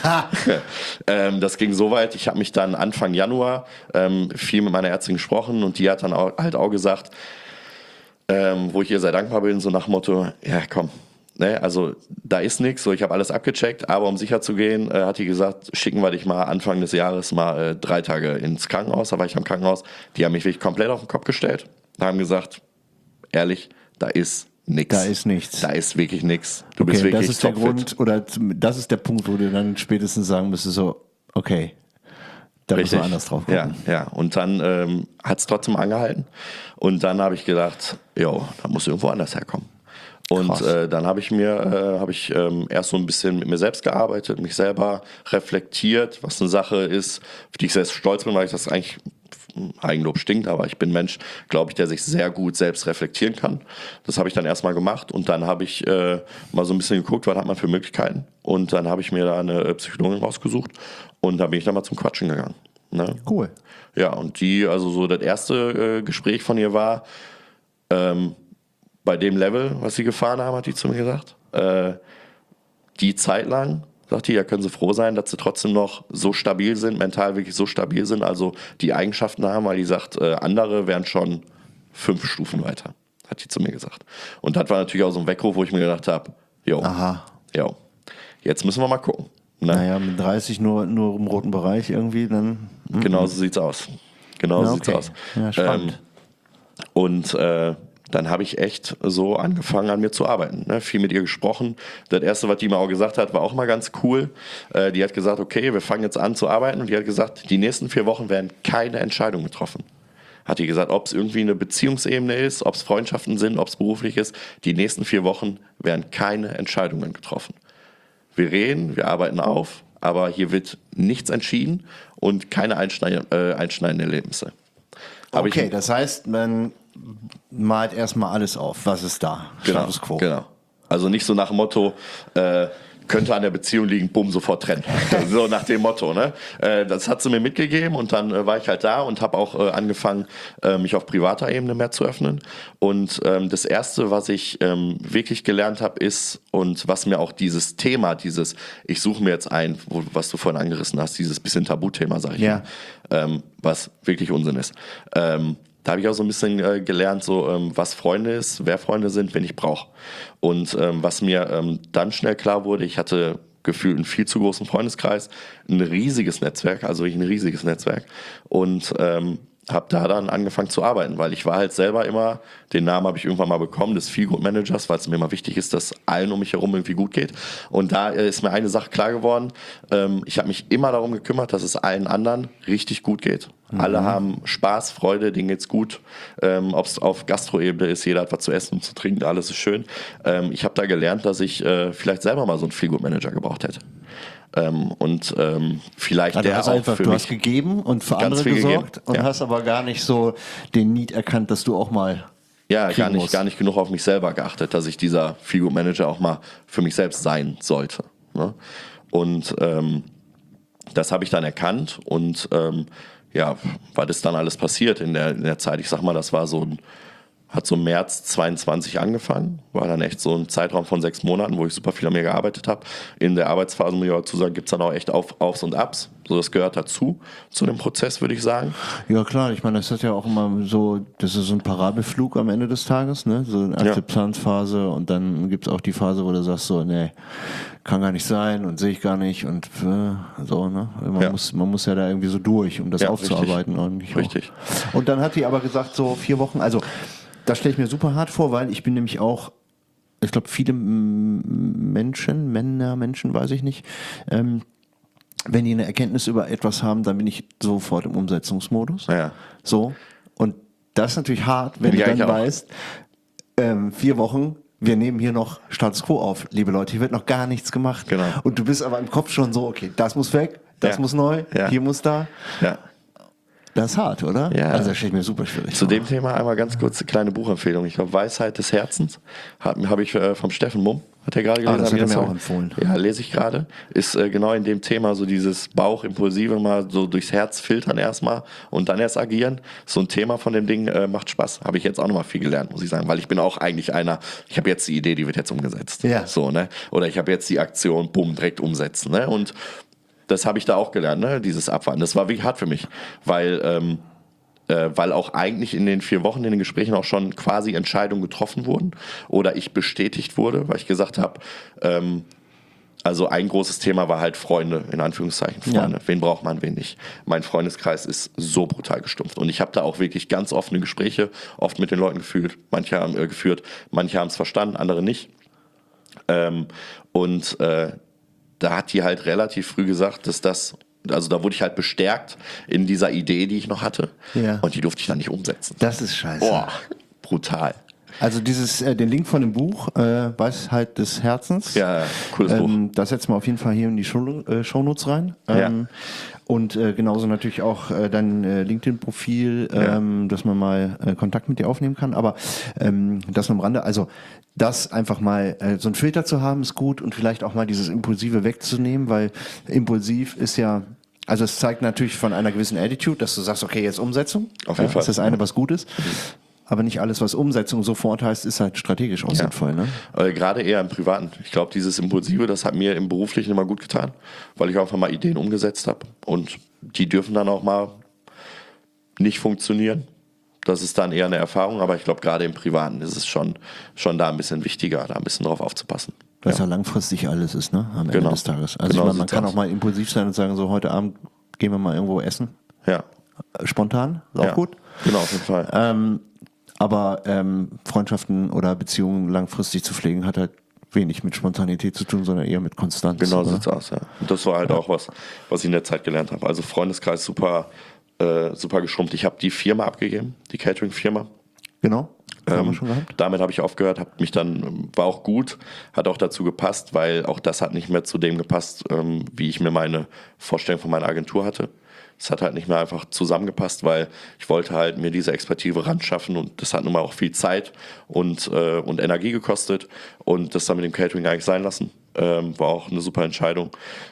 haben. Das ging so weit, ich habe mich dann Anfang Januar viel mit meiner Ärztin gesprochen und die hat dann auch gesagt, wo ich ihr sehr dankbar bin, so nach dem Motto, ja komm, ne, also da ist nichts, so ich habe alles abgecheckt, aber um sicher zu gehen, hat die gesagt, schicken wir dich mal Anfang des Jahres mal 3 Tage ins Krankenhaus, da war ich am Krankenhaus, die haben mich wirklich komplett auf den Kopf gestellt, haben gesagt, ehrlich, da ist nichts.
Da ist nichts.
Da ist wirklich nichts. Du bist wirklich
das ist der Grund, oder das ist der Punkt, wo du dann spätestens sagen müsstest, so, okay, da müssen wir anders drauf gucken.
Ja. Und dann hat es trotzdem angehalten. Und dann habe ich gedacht, da muss irgendwo anders herkommen. Und dann habe ich erst so ein bisschen mit mir selbst gearbeitet, mich selber reflektiert, was eine Sache ist, auf die ich sehr stolz bin, weil ich das eigentlich, Eigenlob stinkt, aber ich bin ein Mensch, glaube ich, der sich sehr gut selbst reflektieren kann. Das habe ich dann erstmal gemacht und dann habe ich mal so ein bisschen geguckt, was hat man für Möglichkeiten. Und dann habe ich mir da eine Psychologin rausgesucht und da bin ich dann mal zum Quatschen gegangen. Ne?
Cool.
Ja, und also so das erste Gespräch von ihr war, bei dem Level, was sie gefahren haben, hat die zu mir gesagt, die Zeit lang, sagt die, ja, können Sie froh sein, dass Sie trotzdem noch so stabil sind, mental wirklich so stabil sind, also die Eigenschaften haben, weil die sagt, andere wären schon 5 Stufen weiter, hat die zu mir gesagt. Und das war natürlich auch so ein Weckruf, wo ich mir gedacht habe, jo, jetzt müssen wir mal gucken. Ne?
Naja, mit 30 nur im roten Bereich irgendwie, dann...
Genau so sieht's aus.
Ja, spannend.
Und dann habe ich echt so angefangen, an mir zu arbeiten. Ne? Viel mit ihr gesprochen. Das Erste, was die mir auch gesagt hat, war auch mal ganz cool. Die hat gesagt, okay, wir fangen jetzt an zu arbeiten. Und die hat gesagt, die nächsten 4 Wochen werden keine Entscheidung getroffen. Hat die gesagt, ob es irgendwie eine Beziehungsebene ist, ob es Freundschaften sind, ob es beruflich ist. Die nächsten 4 Wochen werden keine Entscheidungen getroffen. Wir reden, wir arbeiten auf, aber hier wird nichts entschieden und keine einschneidenden Erlebnisse.
Okay, das heißt, man malt erstmal alles auf. Was ist da? Status quo.
Genau. Also nicht so nach dem Motto, könnte an der Beziehung liegen, bumm, sofort trennen. So nach dem Motto. Ne? Das hat sie mir mitgegeben und dann war ich halt da und habe auch angefangen, mich auf privater Ebene mehr zu öffnen. Und das Erste, was ich wirklich gelernt habe, ist, und was mir auch dieses Thema, ich suche mir jetzt ein, was du vorhin angerissen hast, dieses bisschen Tabuthema, sag ich mal, was wirklich Unsinn ist. Da habe ich auch so ein bisschen gelernt, was Freunde ist, wer Freunde sind, wen ich brauche. Und was mir dann schnell klar wurde, ich hatte gefühlt einen viel zu großen Freundeskreis, ein riesiges Netzwerk, also ein riesiges Netzwerk. Und habe da dann angefangen zu arbeiten, weil ich war halt selber immer, den Namen habe ich irgendwann mal bekommen, des Feel-Good-Managers, weil es mir immer wichtig ist, dass allen um mich herum irgendwie gut geht. Und da ist mir eine Sache klar geworden, ich habe mich immer darum gekümmert, dass es allen anderen richtig gut geht. Alle haben Spaß, Freude, denen geht's gut. Ob es auf Gastroebene ist, jeder hat was zu essen und zu trinken, alles ist schön. Ich habe da gelernt, dass ich vielleicht selber mal so einen Feel-Good-Manager gebraucht hätte. Vielleicht
also
der auch
einfach,
für
du
mich
hast gegeben und für andere gesorgt und hast aber gar nicht so den Need erkannt, dass du auch mal
gar nicht genug auf mich selber geachtet, dass ich dieser Feel-Good-Manager auch mal für mich selbst sein sollte. Ne? Und das habe ich dann erkannt und was ist dann alles passiert in der Zeit? Ich sag mal, das war hat so März 22 angefangen, war dann echt so ein Zeitraum von 6 Monaten, wo ich super viel an mir gearbeitet habe. In der Arbeitsphase, muss ich auch dazu sagen, gibt es dann auch echt Aufs und Abs. So, das gehört dazu, zu dem Prozess, würde ich sagen.
Ja klar, ich meine, das ist ja auch immer so, das ist so ein Parabelflug am Ende des Tages, ne? So eine Akzeptanzphase und dann gibt es auch die Phase, wo du sagst so, nee, kann gar nicht sein und sehe ich gar nicht und so, ne? Man muss ja da irgendwie so durch, um das aufzuarbeiten.
Richtig.
Und dann hat die aber gesagt, so 4 Wochen, also das stelle ich mir super hart vor, weil ich bin nämlich auch, ich glaube, viele Menschen, weiß ich nicht, wenn die eine Erkenntnis über etwas haben, dann bin ich sofort im Umsetzungsmodus.
Ja.
So. Und das ist natürlich hart, wenn du dann weißt, 4 Wochen, wir nehmen hier noch Status Quo auf, liebe Leute, hier wird noch gar nichts gemacht.
Genau.
Und du bist aber im Kopf schon so, okay, das muss weg, das muss neu, hier muss da.
Ja.
Das ist hart, oder?
Ja.
Also das stelle ich mir super schwierig
Zu dem Thema einmal ganz kurz eine kleine Buchempfehlung. Ich glaube, Weisheit des Herzens habe ich vom Steffen Mumm, hat er gerade gelesen.
Das hat er mir auch empfohlen.
Ja, lese ich gerade. Ist genau in dem Thema so dieses Bauchimpulsive mal so durchs Herz filtern erstmal und dann erst agieren. So ein Thema von dem Ding macht Spaß. Habe ich jetzt auch nochmal viel gelernt, muss ich sagen. Weil ich bin auch eigentlich ich habe jetzt die Idee, die wird jetzt umgesetzt.
Ja.
So, ne? Oder ich habe jetzt die Aktion, bumm, direkt umsetzen. Ne? Und das habe ich da auch gelernt, ne? Dieses Abwarten. Das war wirklich hart für mich, weil auch eigentlich in den 4 Wochen in den Gesprächen auch schon quasi Entscheidungen getroffen wurden oder ich bestätigt wurde, weil ich gesagt habe, also ein großes Thema war halt Freunde, in Anführungszeichen Freunde. Ja. Wen braucht man, wen nicht? Mein Freundeskreis ist so brutal gestumpft und ich habe da auch wirklich ganz offene Gespräche oft mit den Leuten geführt. Manche haben es verstanden, andere nicht. Da hat die halt relativ früh gesagt, also da wurde ich halt bestärkt in dieser Idee, die ich noch hatte.
Ja.
Und die durfte ich dann nicht umsetzen.
Das ist scheiße.
Boah, brutal.
Also den Link von dem Buch, Weisheit des Herzens.
Ja, cooles Buch.
Das setzen wir auf jeden Fall hier in die Shownotes rein.
Ja.
Und genauso natürlich auch dein LinkedIn-Profil, dass man mal Kontakt mit dir aufnehmen kann. Aber das nur am Rande, also das einfach mal so einen Filter zu haben, ist gut und vielleicht auch mal dieses Impulsive wegzunehmen, weil impulsiv ist ja, also es zeigt natürlich von einer gewissen Attitude, dass du sagst, okay, jetzt Umsetzung.
Auf jeden Fall.
Das ist das eine, was gut ist. Aber nicht alles, was Umsetzung sofort heißt, ist halt strategisch auch sinnvoll. Ne?
Gerade eher im Privaten. Ich glaube, dieses Impulsive, das hat mir im Beruflichen immer gut getan, weil ich einfach mal Ideen umgesetzt habe. Und die dürfen dann auch mal nicht funktionieren. Das ist dann eher eine Erfahrung, aber ich glaube, gerade im Privaten ist es schon da ein bisschen wichtiger, da ein bisschen drauf aufzupassen.
Was ja langfristig alles ist, ne? Am Ende des Tages. Also
Genau,
ich meine, man kann auch mal impulsiv sein und sagen, so heute Abend gehen wir mal irgendwo essen.
Ja.
Spontan, ist auch gut.
Genau, auf jeden Fall.
Aber Freundschaften oder Beziehungen langfristig zu pflegen, hat halt wenig mit Spontanität zu tun, sondern eher mit Konstanz.
Genau so sieht's aus, ja. Und das war halt auch was ich in der Zeit gelernt habe. Also Freundeskreis super geschrumpft. Ich habe die Firma abgegeben, die Catering-Firma.
Genau. Haben wir schon gehabt.
Damit habe ich aufgehört, war auch gut, hat auch dazu gepasst, weil auch das hat nicht mehr zu dem gepasst, wie ich mir meine Vorstellung von meiner Agentur hatte. Es hat halt nicht mehr einfach zusammengepasst, weil ich wollte halt mir diese Expertise ran schaffen und das hat nun mal auch viel Zeit und Energie gekostet und das dann mit dem Catering eigentlich sein lassen. War auch eine super Entscheidung.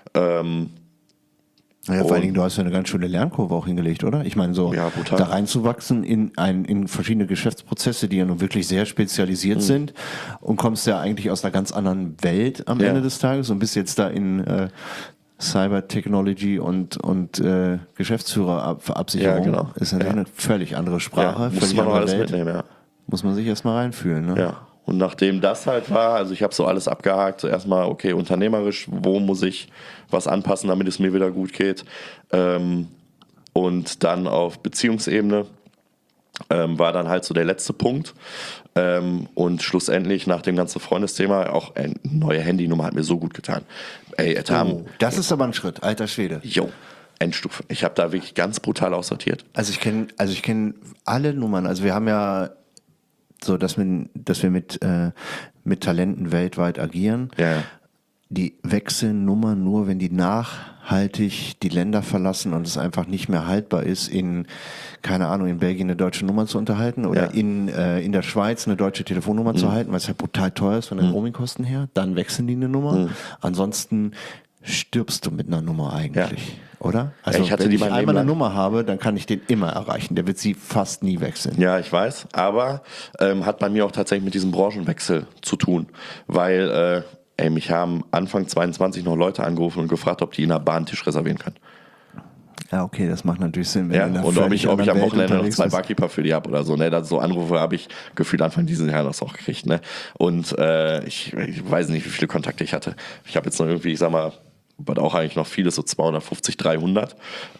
Naja, vor allen Dingen, du hast ja eine ganz schöne Lernkurve auch hingelegt, oder? Ich meine, so da reinzuwachsen in verschiedene Geschäftsprozesse, die ja nun wirklich sehr spezialisiert sind und kommst ja eigentlich aus einer ganz anderen Welt am Ende des Tages und bist jetzt da in Cyber Technology und Geschäftsführerabsicherung.
Ja, genau.
Ist natürlich eine völlig andere Sprache,
muss
völlig
man
andere
alles
Welt.
mitnehmen, ja.
Muss man sich erstmal reinfühlen, ne?
Ja. Und nachdem das halt war, also ich habe so alles abgehakt, so erstmal, okay, unternehmerisch, wo muss ich was anpassen, damit es mir wieder gut geht. Und dann auf Beziehungsebene war dann halt so der letzte Punkt. Und schlussendlich nach dem ganzen Freundesthema, auch eine neue Handynummer hat mir so gut getan. Ey,
Das ist aber ein Schritt, alter Schwede.
Endstufe. Ich habe da wirklich ganz brutal aussortiert.
Also ich kenne alle Nummern. Also wir haben ja so, dass wir mit Talenten weltweit agieren.
Ja.
Die wechseln Nummern nur, wenn die nachhaltig die Länder verlassen und es einfach nicht mehr haltbar ist, keine Ahnung, in Belgien eine deutsche Nummer zu unterhalten oder in der Schweiz eine deutsche Telefonnummer zu halten, weil es halt brutal teuer ist von den Roamingkosten her. Dann wechseln die eine Nummer. Ansonsten stirbst du mit einer Nummer eigentlich, oder? Also wenn ich einmal eine Nummer habe, dann kann ich den immer erreichen. Der wird sie fast nie wechseln.
Ja, ich weiß, aber hat bei mir auch tatsächlich mit diesem Branchenwechsel zu tun, weil mich haben Anfang 22 noch Leute angerufen und gefragt, ob die in der Bahn einen Tisch reservieren können.
Ja, okay, das macht natürlich Sinn.
Wenn und ob ich am Wochenende noch 2 Barkeeper für die habe oder so. Ne? So Anrufe habe ich gefühlt Anfang dieses Jahres auch gekriegt. Ne? Und ich weiß nicht, wie viele Kontakte ich hatte. Ich habe jetzt noch irgendwie, ich sag mal, was auch eigentlich noch vieles, so 250, 300.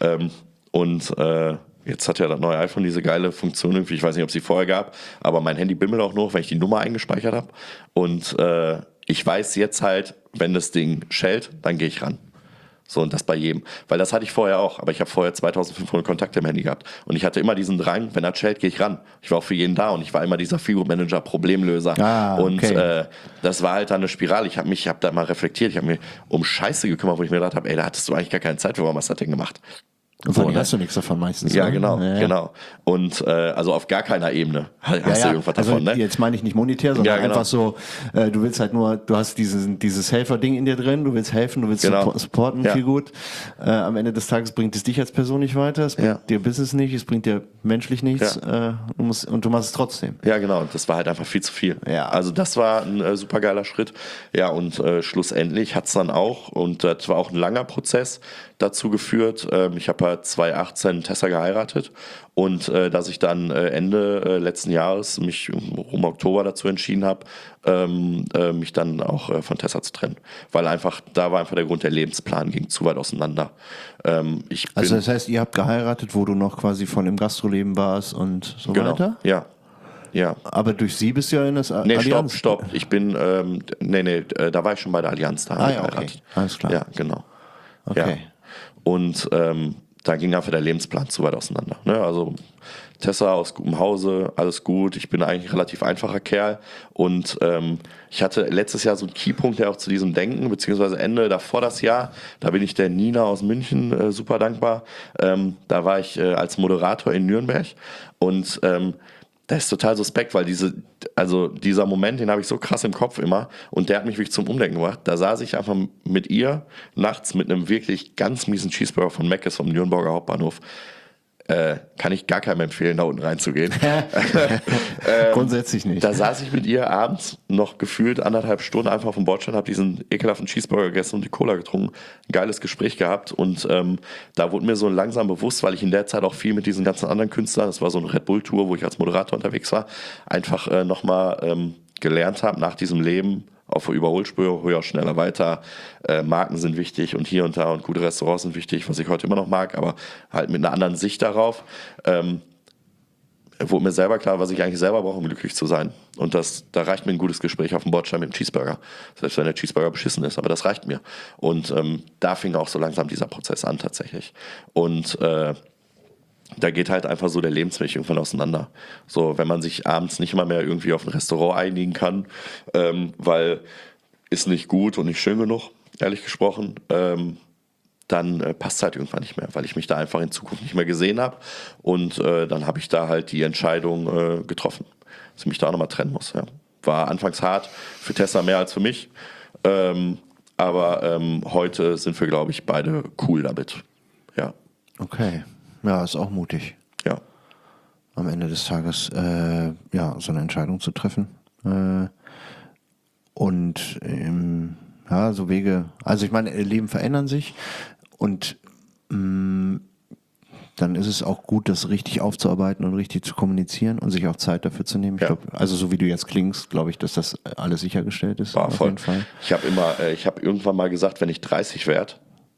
Jetzt hat ja das neue iPhone diese geile Funktion irgendwie, ich weiß nicht, ob es sie vorher gab, aber mein Handy bimmelt auch noch, wenn ich die Nummer eingespeichert habe. Und ich weiß jetzt halt, wenn das Ding schellt, dann gehe ich ran. So, und das bei jedem. Weil das hatte ich vorher auch, aber ich habe vorher 2500 Kontakte im Handy gehabt. Und ich hatte immer diesen Drang, wenn er schellt, gehe ich ran. Ich war auch für jeden da und ich war immer dieser Figure-Manager, Problemlöser.
Okay.
Und das war halt dann eine Spirale. Ich habe da mal reflektiert, ich habe mir um Scheiße gekümmert, wo ich mir gedacht habe, ey, da hattest du eigentlich gar keine Zeit für, warum hast du das denn gemacht?
Und vor allem hast du nichts davon meistens.
Ja,
ne?
genau. Und also auf gar keiner Ebene hast du irgendwas davon. Ne?
Jetzt meine ich nicht monetär, sondern einfach so, du willst halt nur, du hast dieses Helfer-Ding in dir drin, du willst helfen, du willst supporten, viel gut. Am Ende des Tages bringt es dich als Person nicht weiter, es bringt dir Business nicht, es bringt dir menschlich nichts und du machst es trotzdem.
Ja, genau. Und das war halt einfach viel zu viel.
Ja.
Also das war ein super geiler Schritt. Ja, und schlussendlich hat es dann auch, und das war auch ein langer Prozess, dazu geführt. Ich habe halt 2018 Tessa geheiratet und dass ich dann Ende letzten Jahres mich um Oktober dazu entschieden habe, mich dann auch von Tessa zu trennen. Weil da war einfach der Grund, der Lebensplan ging zu weit auseinander.
Also das heißt, ihr habt geheiratet, wo du noch quasi von im Gastroleben warst und so weiter?
Ja.
Aber durch sie bist du ja in das Allianz?
Stopp. Ich bin, da war ich schon bei der Allianz, da
okay. Alles klar.
Ja, genau.
Okay.
Ja. Und da ging einfach der Lebensplan zu weit auseinander. Ne? Also Tessa aus gutem Hause, alles gut. Ich bin eigentlich ein relativ einfacher Kerl. Und ich hatte letztes Jahr so einen Keypunkt ja auch zu diesem Denken, beziehungsweise Ende davor das Jahr. Da bin ich der Nina aus München super dankbar. Da war ich als Moderator in Nürnberg. Und das ist total suspekt, weil dieser Moment, den habe ich so krass im Kopf immer und der hat mich wirklich zum Umdenken gebracht. Da saß ich einfach mit ihr nachts mit einem wirklich ganz miesen Cheeseburger von Mc's vom Nürnberger Hauptbahnhof. Kann ich gar keinem empfehlen, da unten reinzugehen.
Grundsätzlich nicht.
Da saß ich mit ihr abends noch gefühlt 1,5 Stunden einfach auf dem Bordstein, habe diesen ekelhaften Cheeseburger gegessen und die Cola getrunken. Ein geiles Gespräch gehabt und da wurde mir so langsam bewusst, weil ich in der Zeit auch viel mit diesen ganzen anderen Künstlern, das war so eine Red Bull Tour, wo ich als Moderator unterwegs war, einfach nochmal gelernt habe nach diesem Leben, auf der Überholspur, höher, schneller, weiter. Marken sind wichtig und hier und da und gute Restaurants sind wichtig, was ich heute immer noch mag, aber halt mit einer anderen Sicht darauf. Wurde mir selber klar, was ich eigentlich selber brauche, um glücklich zu sein. Und da reicht mir ein gutes Gespräch auf dem Bordstein mit dem Cheeseburger. Selbst wenn der Cheeseburger beschissen ist, aber das reicht mir. Und da fing auch so langsam dieser Prozess an tatsächlich. Und da geht halt einfach so der Lebensweg irgendwann auseinander. So, wenn man sich abends nicht mal mehr irgendwie auf ein Restaurant einigen kann, weil ist nicht gut und nicht schön genug, ehrlich gesprochen, dann passt es halt irgendwann nicht mehr, weil ich mich da einfach in Zukunft nicht mehr gesehen habe. Und dann habe ich da halt die Entscheidung getroffen, dass ich mich da auch nochmal trennen muss. Ja. War anfangs hart, für Tessa mehr als für mich. Aber heute sind wir, glaube ich, beide cool damit. Ja.
Okay. Ja, ist auch mutig.
Ja.
Am Ende des Tages so eine Entscheidung zu treffen. Und so Wege, also ich meine, Leben verändern sich und dann ist es auch gut, das richtig aufzuarbeiten und richtig zu kommunizieren und sich auch Zeit dafür zu nehmen. Ich glaube, also so wie du jetzt klingst, glaube ich, dass das alles sichergestellt ist.
War
auf
voll.
jeden Fall.
Ich habe irgendwann mal gesagt, wenn ich 30 werde,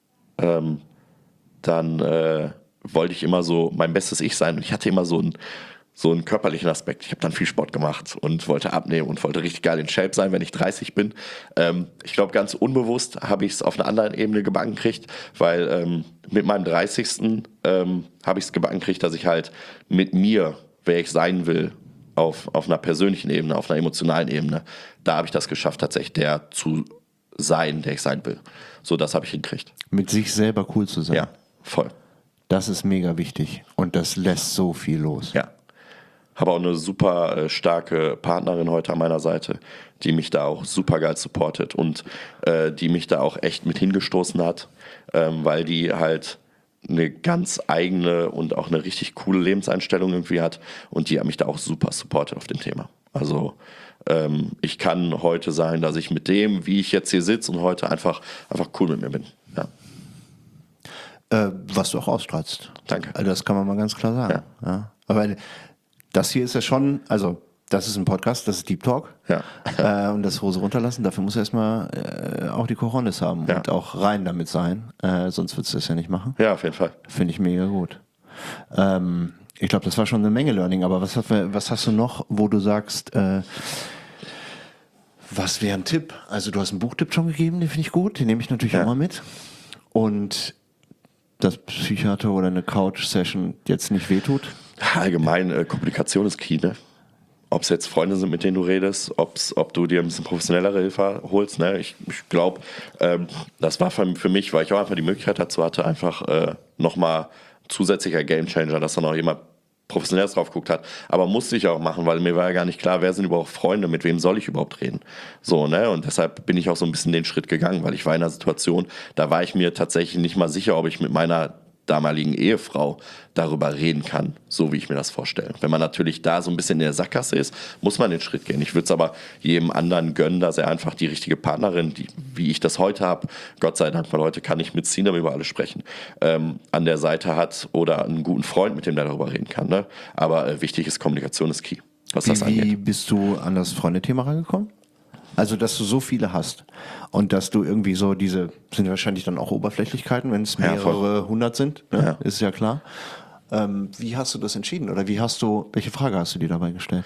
dann wollte ich immer so mein bestes Ich sein und ich hatte immer so einen körperlichen Aspekt. Ich habe dann viel Sport gemacht und wollte abnehmen und wollte richtig geil in Shape sein, wenn ich 30 bin. Ich glaube, ganz unbewusst habe ich es auf einer anderen Ebene gebacken gekriegt, weil mit meinem 30. Habe ich es gebacken gekriegt, dass ich halt mit mir, wer ich sein will, auf einer persönlichen Ebene, auf einer emotionalen Ebene, da habe ich das geschafft, tatsächlich der zu sein, der ich sein will. So, das habe ich hingekriegt.
Mit sich selber cool zu sein.
Ja, voll.
Das ist mega wichtig und das lässt so viel los.
Ja. Habe auch eine super starke Partnerin heute an meiner Seite, die mich da auch super geil supportet und die mich da auch echt mit hingestoßen hat, weil die halt eine ganz eigene und auch eine richtig coole Lebenseinstellung irgendwie hat und die hat mich da auch super supportet auf dem Thema. Also ich kann heute sagen, dass ich mit dem, wie ich jetzt hier sitze und heute einfach cool mit mir bin. Ja.
Was du auch ausstrahlst.
Danke.
Also das kann man mal ganz klar sagen. Ja. Aber das hier ist ja schon, also das ist ein Podcast, das ist Deep Talk.
Ja.
Und das Hose runterlassen, dafür muss er erstmal auch die Cojones haben und auch rein damit sein. Sonst würdest du das ja nicht machen.
Ja, auf jeden Fall.
Finde ich mega gut. Ich glaube, das war schon eine Menge Learning, aber was hast du noch, wo du sagst, was wäre ein Tipp? Also du hast einen Buchtipp schon gegeben, den finde ich gut, den nehme ich natürlich auch mal mit. Und dass Psychiater oder eine Couch-Session jetzt nicht wehtut?
Allgemein, Kommunikation ist key, ne? Ob es jetzt Freunde sind, mit denen du redest, ob du dir ein bisschen professionellere Hilfe holst, ne? Ich glaube, das war für mich, weil ich auch einfach die Möglichkeit dazu hatte, einfach nochmal zusätzlicher Gamechanger, dass da noch jemand Professionelles drauf geguckt hat. Aber musste ich auch machen, weil mir war ja gar nicht klar, wer sind überhaupt Freunde, mit wem soll ich überhaupt reden. So, ne? Und deshalb bin ich auch so ein bisschen den Schritt gegangen, weil ich war in einer Situation, da war ich mir tatsächlich nicht mal sicher, ob ich mit meiner damaligen Ehefrau darüber reden kann, so wie ich mir das vorstelle. Wenn man natürlich da so ein bisschen in der Sackgasse ist, muss man den Schritt gehen. Ich würde es aber jedem anderen gönnen, dass er einfach die richtige Partnerin, wie ich das heute habe, Gott sei Dank, weil heute kann ich mit Sinem über alles sprechen, an der Seite hat oder einen guten Freund, mit dem der darüber reden kann. Ne? Aber wichtig ist, Kommunikation ist key, was das angeht.
Wie bist du an das Freundethema rangekommen? Also, dass du so viele hast und dass du irgendwie so diese, sind wahrscheinlich dann auch Oberflächlichkeiten, wenn es mehrere hundert sind, ne? Ist ja klar. Wie hast du das entschieden oder welche Frage hast du dir dabei gestellt?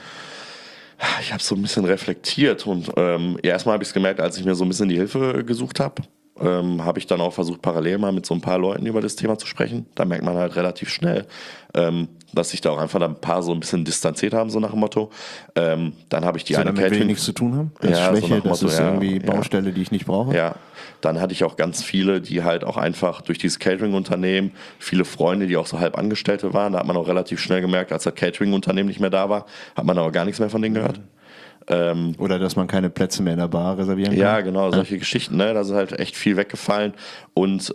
Ich habe so ein bisschen reflektiert und erstmal habe ich es gemerkt, als ich mir so ein bisschen die Hilfe gesucht habe, habe ich dann auch versucht, parallel mal mit so ein paar Leuten über das Thema zu sprechen. Da merkt man halt relativ schnell, dass sich da auch einfach ein paar so ein bisschen distanziert haben, so nach dem Motto. Dann habe ich die
So,
eine
damit will
Catering...
nichts zu tun haben? Das ist
Ja, so
Schwäche,
nach dem
das
Motto,
ist
ja,
irgendwie
ja.
Baustelle, die ich nicht brauche?
Ja, dann hatte ich auch ganz viele, die halt auch einfach durch dieses Catering-Unternehmen, viele Freunde, die auch so halb Angestellte waren, da hat man auch relativ schnell gemerkt, als das Catering-Unternehmen nicht mehr da war, hat man aber gar nichts mehr von denen gehört.
Oder dass man keine Plätze mehr in der Bar reservieren kann?
Ja, genau, solche Geschichten, ne? Da ist halt echt viel weggefallen und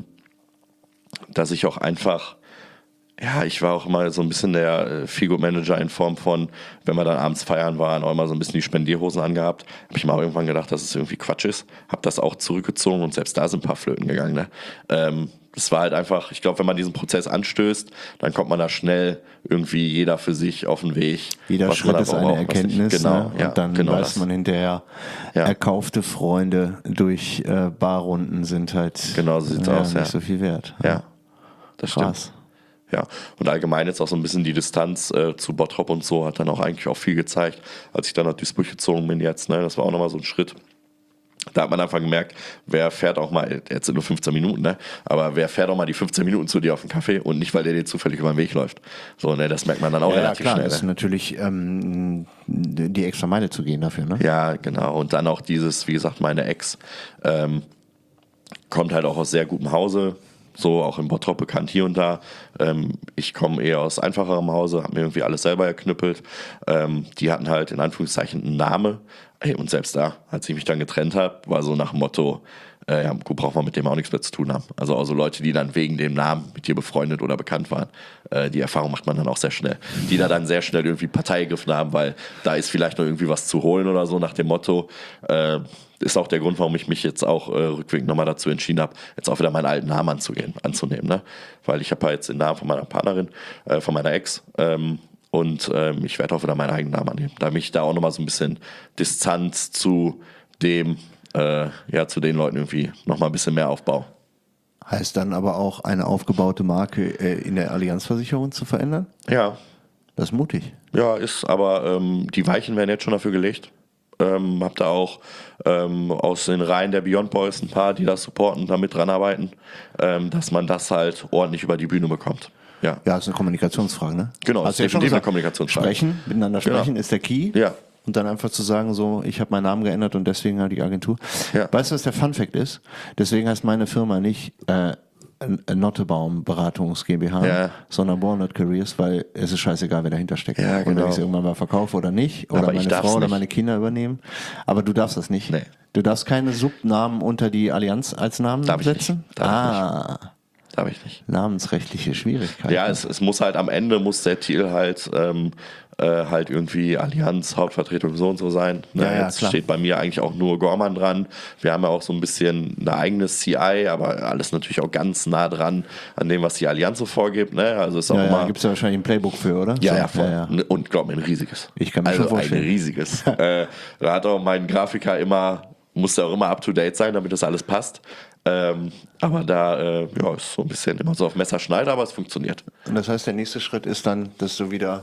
dass ich auch einfach, ja, ich war auch immer so ein bisschen der Figo-Manager in Form von, wenn wir dann abends feiern waren, auch immer so ein bisschen die Spendierhosen angehabt. Habe ich mal irgendwann gedacht, dass es irgendwie Quatsch ist. Habe das auch zurückgezogen und selbst da sind ein paar Flöten gegangen. Ne? Das war halt einfach, ich glaube, wenn man diesen Prozess anstößt, dann kommt man da schnell irgendwie jeder für sich auf den Weg.
Jeder
was man
Schritt ist
aber
eine
braucht, was
Erkenntnis,
nicht- genau,
ne? Und
ja,
dann
genau
weiß
das.
man hinterher,
Ja.
erkaufte Freunde durch Barrunden sind halt
Genau so sieht's aus,
nicht
ja.
so viel wert.
Ja, das
Krass.
stimmt. Ja, und allgemein jetzt auch so ein bisschen die Distanz zu Bottrop und so hat dann auch eigentlich auch viel gezeigt, als ich dann nach Duisburg gezogen bin jetzt, ne, das war auch nochmal so ein Schritt. Da hat man einfach gemerkt, wer fährt auch mal, jetzt sind nur 15 Minuten, ne, aber wer fährt auch mal die 15 Minuten zu dir auf den Kaffee und nicht, weil der dir zufällig über den Weg läuft. So, ne, das merkt man dann auch
Ja,
relativ
klar,
schnell.
das ist
Ne?
natürlich die extra Meile zu gehen dafür, ne?
Ja, genau. Und dann auch dieses, wie gesagt, meine Ex kommt halt auch aus sehr gutem Hause, so auch in Bottrop bekannt hier und da. Ich komme eher aus einfacherem Hause, habe mir irgendwie alles selber erknüppelt. Die hatten halt in Anführungszeichen einen Namen. Ey, und selbst da, als ich mich dann getrennt habe, war so nach dem Motto, ja, gut, braucht man mit dem auch nichts mehr zu tun haben. Also Leute, die dann wegen dem Namen mit dir befreundet oder bekannt waren, die Erfahrung macht man dann auch sehr schnell. Die da dann sehr schnell irgendwie Partei gegriffen haben, weil da ist vielleicht noch irgendwie was zu holen oder so nach dem Motto. Ist auch der Grund, warum ich mich jetzt auch rückwirkend nochmal dazu entschieden habe, jetzt auch wieder meinen alten Namen anzunehmen. Ne? Weil ich habe ja jetzt den Namen von meiner Partnerin, von meiner Ex, und ich werde auch wieder meinen eigenen Namen annehmen, damit ich da auch nochmal so ein bisschen Distanz zu dem, zu den Leuten irgendwie nochmal ein bisschen mehr aufbaue.
Heißt dann aber auch, eine aufgebaute Marke in der Allianzversicherung zu verändern?
Ja,
Das ist mutig.
ja, ist, aber die Weichen werden jetzt schon dafür gelegt. Hab da auch aus den Reihen der Beyond Boys ein paar, die das supporten, da mit dran arbeiten, dass man das halt ordentlich über die Bühne bekommt. Ja,
Ja, ist eine Kommunikationsfrage, ne?
Genau,
Hast
ist
du ja schon
definitiv eine
gesagt.
Kommunikationsfrage.
Sprechen, miteinander sprechen
Genau.
ist der Key.
Ja.
Und dann einfach zu sagen, so, ich habe meinen Namen geändert und deswegen halt die Agentur.
Ja.
Weißt du, was der Funfact ist? Deswegen heißt meine Firma nicht Nottebaum Beratungs GmbH,
Ja.
sondern Walnut Careers, weil es ist scheißegal, wer dahinter steckt.
Ja,
Und wenn
genau.
ich es irgendwann mal verkaufe oder nicht, oder
Aber ich
meine
darf's
Frau oder
nicht.
meine Kinder übernehmen. Aber du darfst das nicht.
Nee.
Du darfst keine Subnamen unter die Allianz als Namen
Darf ich
setzen?
nicht. Darf Darf ich nicht.
namensrechtliche Schwierigkeiten.
Ja, es muss halt am Ende, muss der Titel halt halt irgendwie Allianz, Hauptvertretung so und so sein. Ne,
Ja,
jetzt
klar.
steht bei mir eigentlich auch nur Gorman dran. Wir haben ja auch so ein bisschen eine eigene CI, aber alles natürlich auch ganz nah dran an dem, was die Allianz so vorgibt. Ne? Also ist auch
Ja,
immer.
gibt es ja wahrscheinlich ein Playbook für, oder?
Ja,
So,
ja, voll.
ja.
Und glaub mir, ein riesiges.
Ich kann mir
also
schon vorstellen.
ein riesiges. Da hat auch mein Grafiker immer, musste auch immer up to date sein, damit das alles passt. Aber da ist so ein bisschen immer so auf Messerschneider, aber es funktioniert.
Und das heißt, der nächste Schritt ist dann, dass du wieder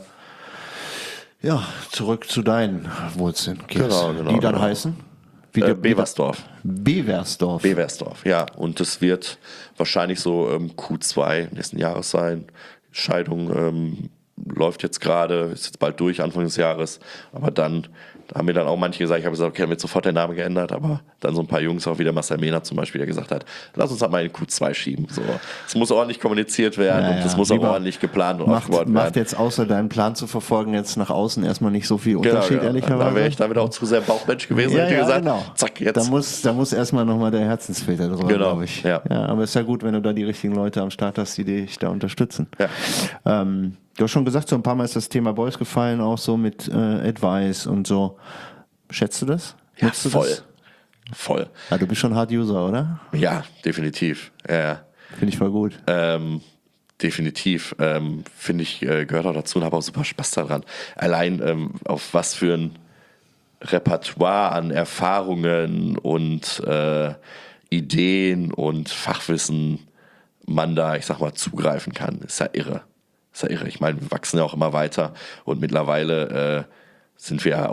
zurück zu deinen Wurzeln gehst.
Genau,
die dann
genau.
heißen?
Beversdorf.
Beversdorf.
Beversdorf, ja. Und das wird wahrscheinlich so Q2 nächsten Jahres sein. Scheidung läuft jetzt gerade, ist jetzt bald durch, Anfang des Jahres. Aber dann haben mir dann auch manche gesagt, ich habe gesagt, okay, dann wird sofort der Name geändert. Aber dann so ein paar Jungs, auch wie der Marcel Mehner zum Beispiel, der gesagt hat, lass uns halt mal in Q2 schieben. So, es muss ordentlich kommuniziert werden und es muss auch
Lieber
ordentlich geplant und
macht
aufgebaut werden.
jetzt außer deinen Plan zu verfolgen jetzt nach außen erstmal nicht so viel Unterschied,
Genau.
ehrlicherweise.
Da wäre ich damit auch zu sehr Bauchmensch gewesen, hätte ich gesagt.
Genau.
Zack, jetzt.
Da muss erstmal nochmal der Herzensfilter drüber,
Genau,
glaube ich.
ja.
Aber ist ja gut, wenn du da die richtigen Leute am Start hast, die dich da unterstützen.
Ja.
Du hast schon gesagt, so ein paar Mal ist das Thema Boys gefallen, auch so mit Advice und so. Schätzt du das?
Ja,
Nutzt du
voll.
das?
Voll.
Ja, du bist schon Hard-User, oder?
Ja, definitiv. Ja.
Finde ich voll gut.
Definitiv. Finde ich, gehört auch dazu und habe auch super Spaß daran. Allein auf was für ein Repertoire an Erfahrungen und Ideen und Fachwissen man da, ich sag mal, zugreifen kann, ist ja irre. Ich meine, wir wachsen ja auch immer weiter und mittlerweile sind wir ja auch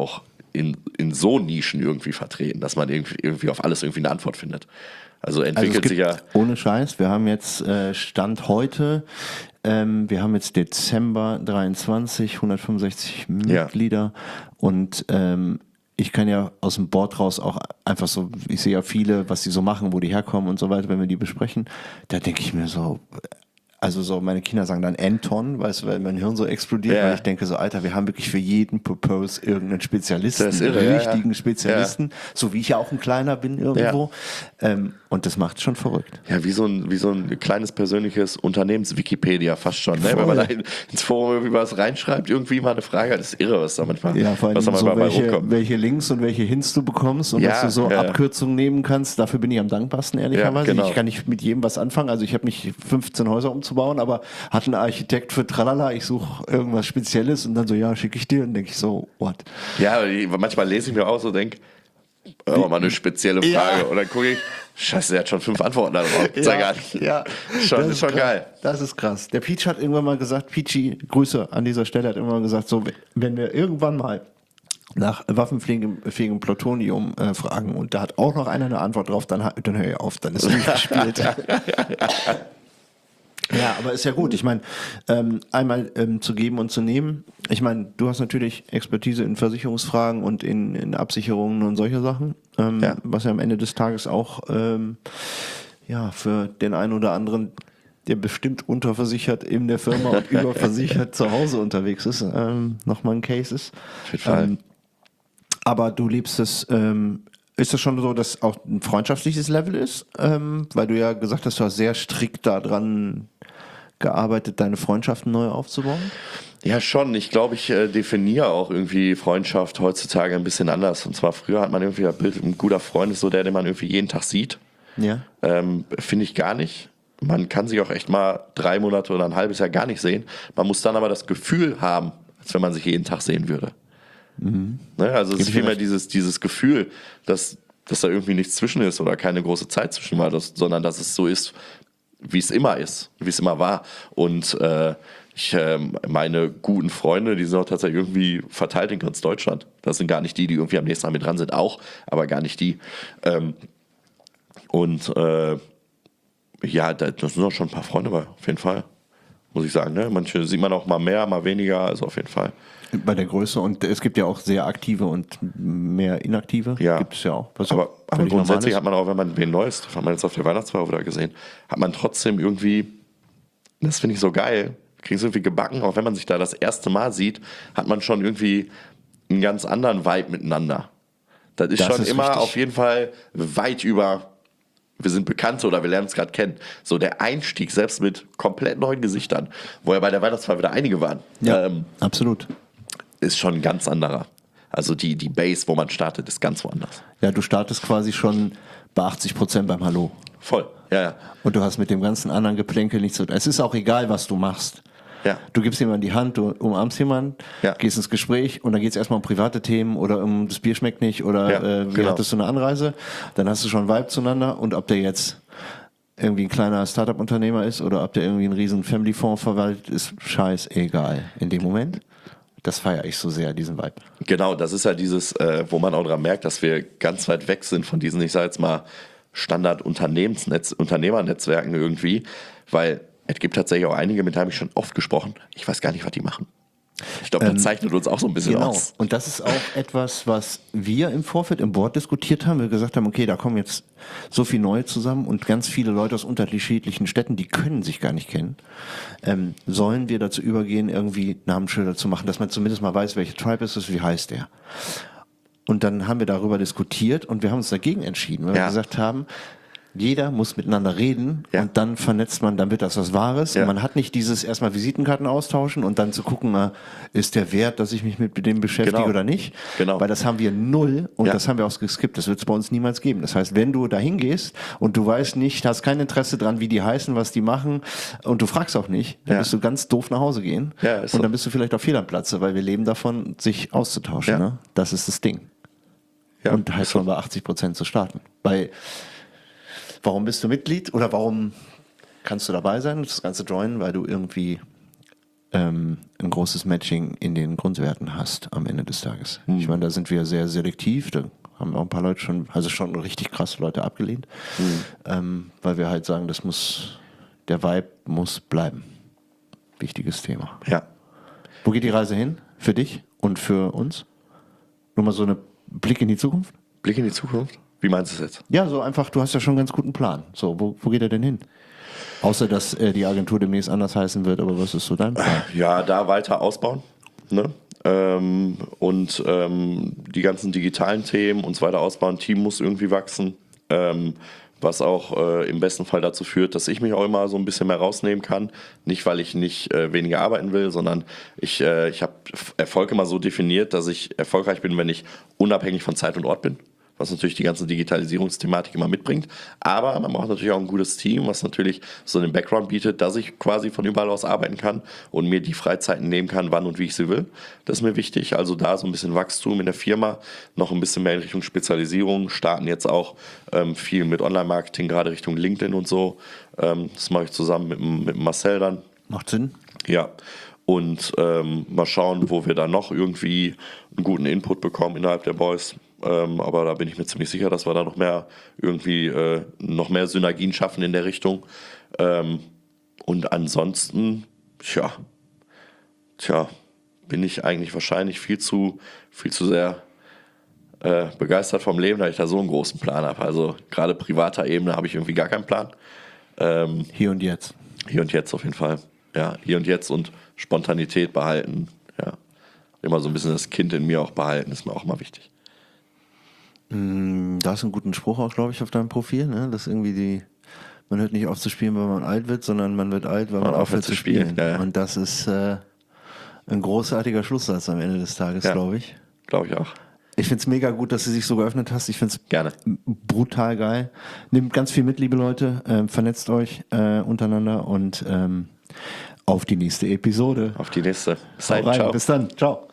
in so Nischen irgendwie vertreten, dass man irgendwie auf alles irgendwie eine Antwort findet. Also entwickelt sich ja.
Ohne Scheiß, wir haben jetzt Stand heute, wir haben jetzt Dezember 23, 165 Mitglieder und ich kann ja aus dem Board raus auch einfach so, ich sehe ja viele, was die so machen, wo die herkommen und so weiter, wenn wir die besprechen, da denke ich mir so, also so, meine Kinder sagen dann Anton, weißt du, weil mein Hirn so explodiert, weil ich denke so, Alter, wir haben wirklich für jeden Purpose irgendeinen Spezialisten, einen richtigen Spezialisten, so wie ich ja auch ein kleiner bin irgendwo. Und das macht schon verrückt.
Ja, wie so ein kleines persönliches Unternehmens-Wikipedia fast schon, ne? Wenn man da ins Forum irgendwie was reinschreibt, irgendwie mal eine Frage, das ist irre, was da manchmal,
vor allem
was da
so
manchmal rumkommt.
welche Links und welche Hints du bekommst und dass du so Abkürzungen nehmen kannst, dafür bin ich am dankbarsten, ehrlicherweise.
Ja, genau.
Ich kann nicht mit jedem was anfangen, also ich habe nicht 15 Häuser umzubauen, aber hat ein Architekt für Tralala, ich suche irgendwas Spezielles und dann so, ja, schicke ich dir und denke ich so, what?
Ja, manchmal lese ich mir auch so, denke, mal eine spezielle Frage und dann gucke ich, scheiße, der hat schon 5 Antworten darauf.
Ja,
das ist schon geil.
Das ist krass. Der Peach hat irgendwann mal gesagt, Peachy, Grüße an dieser Stelle, hat irgendwann mal gesagt, so, wenn wir irgendwann mal nach waffenfähigem Plutonium fragen und da hat auch noch einer eine Antwort drauf, dann höre ich auf, dann ist es durchgespielt. Ja, aber ist ja gut. Ich meine, einmal zu geben und zu nehmen. Ich meine, du hast natürlich Expertise in Versicherungsfragen und in Absicherungen und solche Sachen, was ja am Ende des Tages auch für den einen oder anderen, der bestimmt unterversichert in der Firma und überversichert zu Hause unterwegs ist, nochmal ein Case ist.
Auf jeden Fall.
Aber du lebst es. Ist das schon so, dass auch ein freundschaftliches Level ist? Weil du ja gesagt hast, du hast sehr strikt daran gearbeitet, deine Freundschaften neu aufzubauen?
Ja, schon. Ich glaube, ich definiere auch irgendwie Freundschaft heutzutage ein bisschen anders. Und zwar früher hat man irgendwie das Bild, ein guter Freund ist so der, den man irgendwie jeden Tag sieht.
Ja.
Finde ich gar nicht. Man kann sich auch echt mal 3 Monate oder ein halbes Jahr gar nicht sehen. Man muss dann aber das Gefühl haben, als wenn man sich jeden Tag sehen würde. Ne? Also es ist vielmehr dieses Gefühl, dass da irgendwie nichts zwischen ist oder keine große Zeit zwischen war, sondern dass es so ist, wie es immer ist, wie es immer war. Und meine guten Freunde, die sind auch tatsächlich irgendwie verteilt in ganz Deutschland. Das sind gar nicht die irgendwie am nächsten Mal mit dran sind, auch, aber gar nicht die. Da sind auch schon ein paar Freunde bei, auf jeden Fall. Muss ich sagen, ne? Manche sieht man auch mal mehr, mal weniger, also auf jeden Fall.
Bei der Größe und es gibt ja auch sehr aktive und mehr inaktive.
Ja.
Gibt es ja auch.
Aber grundsätzlich hat man auch, wenn man wen Neues, das hat man jetzt auf der Weihnachtsfeier wieder gesehen, hat man trotzdem irgendwie, das finde ich so geil, kriegen es irgendwie gebacken, auch wenn man sich da das erste Mal sieht, hat man schon irgendwie einen ganz anderen Vibe miteinander. Das ist schon immer richtig. Auf jeden Fall weit über, wir sind Bekannte oder wir lernen uns gerade kennen. So der Einstieg, selbst mit komplett neuen Gesichtern, wo ja bei der Weihnachtsfeier wieder einige waren.
Ja, absolut.
Ist schon ein ganz anderer. Also die Base, wo man startet, ist ganz woanders.
Ja, du startest quasi schon bei 80% beim Hallo.
Voll, ja.
Und du hast mit dem ganzen anderen Geplänkel nichts zu tun. Es ist auch egal, was du machst.
Ja.
Du gibst jemandem die Hand, du umarmst jemanden, gehst ins Gespräch und dann geht es erstmal um private Themen oder um das Bier schmeckt nicht oder wie hattest du eine Anreise. Dann hast du schon einen Vibe zueinander und ob der jetzt irgendwie ein kleiner Startup-Unternehmer ist oder ob der irgendwie einen riesen Family-Fonds verwaltet, ist scheißegal in dem Moment. Das feiere ich so sehr, diesen Vibe.
Genau, das ist ja dieses, wo man auch daran merkt, dass wir ganz weit weg sind von diesen, ich sage jetzt mal, Standard-Unternehmernetzwerken irgendwie, weil es gibt tatsächlich auch einige, mit denen habe ich schon oft gesprochen, ich weiß gar nicht, was die machen. Ich glaube, das zeichnet uns auch so ein bisschen aus.
Und das ist auch etwas, was wir im Vorfeld im Board diskutiert haben. Wir gesagt haben, okay, da kommen jetzt so viele neue zusammen und ganz viele Leute aus unterschiedlichen Städten, die können sich gar nicht kennen. Sollen wir dazu übergehen, irgendwie Namensschilder zu machen, dass man zumindest mal weiß, welche Tribe ist es, wie heißt der? Und dann haben wir darüber diskutiert und wir haben uns dagegen entschieden, weil wir gesagt haben, jeder muss miteinander reden und dann vernetzt man, dann wird das was Wahres. Und man hat nicht dieses erstmal Visitenkarten austauschen und dann zu gucken, ist der wert, dass ich mich mit dem beschäftige oder nicht.
Genau.
Weil das haben wir null und das haben wir auch geskippt. Das wird es bei uns niemals geben. Das heißt, wenn du da hingehst und du weißt nicht, hast kein Interesse dran, wie die heißen, was die machen und du fragst auch nicht, dann bist du ganz doof nach Hause gehen und dann bist du vielleicht auf fehl am Platze, weil wir leben davon, sich auszutauschen. Ne? Das ist das Ding. Ja, und halt schon bei 80% zu starten. Warum bist du Mitglied oder warum kannst du dabei sein und das Ganze joinen? Weil du irgendwie ein großes Matching in den Grundwerten hast am Ende des Tages. Ich meine, da sind wir sehr selektiv, da haben auch ein paar Leute schon richtig krasse Leute abgelehnt, weil wir halt sagen, der Vibe muss bleiben. Wichtiges Thema.
Ja.
Wo geht die Reise hin? Für dich und für uns? Nur mal so eine Blick in die Zukunft?
Blick in die Zukunft? Wie meinst du es jetzt?
Ja, so einfach, du hast ja schon einen ganz guten Plan. So, wo geht er denn hin? Außer, dass die Agentur demnächst anders heißen wird, aber was ist so dein Plan?
Ja, da weiter ausbauen. Ne? Die ganzen digitalen Themen und so weiter ausbauen. Team muss irgendwie wachsen. Was auch im besten Fall dazu führt, dass ich mich auch immer so ein bisschen mehr rausnehmen kann. Nicht, weil ich nicht weniger arbeiten will, sondern ich habe Erfolg immer so definiert, dass ich erfolgreich bin, wenn ich unabhängig von Zeit und Ort bin. Was natürlich die ganze Digitalisierungsthematik immer mitbringt. Aber man braucht natürlich auch ein gutes Team, was natürlich so den Background bietet, dass ich quasi von überall aus arbeiten kann und mir die Freizeiten nehmen kann, wann und wie ich sie will. Das ist mir wichtig. Also da so ein bisschen Wachstum in der Firma, noch ein bisschen mehr in Richtung Spezialisierung, starten jetzt auch viel mit Online-Marketing, gerade Richtung LinkedIn und so. Das mache ich zusammen mit Marcel dann.
Macht Sinn?
Ja. Und mal schauen, wo wir da noch irgendwie einen guten Input bekommen innerhalb der Boys. Aber da bin ich mir ziemlich sicher, dass wir da noch mehr Synergien schaffen in der Richtung. Und ansonsten, bin ich eigentlich wahrscheinlich viel zu sehr begeistert vom Leben, da ich da so einen großen Plan habe. Also gerade privater Ebene habe ich irgendwie gar keinen Plan.
Hier und jetzt.
Hier und jetzt auf jeden Fall. Ja, hier und jetzt und Spontanität behalten. Ja, immer so ein bisschen das Kind in mir auch behalten, ist mir auch mal wichtig.
Da ist ein guter Spruch auch, glaube ich, auf deinem Profil, ne? Dass irgendwie man hört nicht auf zu spielen, weil man alt wird, sondern man wird alt, weil man aufhört zu spielen. Ja. Und das ist ein großartiger Schlusssatz am Ende des Tages, glaube ich.
Glaube ich auch.
Ich finde es mega gut, dass du dich so geöffnet hast. Ich finde es
gerne
brutal geil. Nehmt ganz viel mit, liebe Leute. Vernetzt euch untereinander und auf die nächste Episode.
Auf die nächste.
Ciao. Bis dann. Ciao.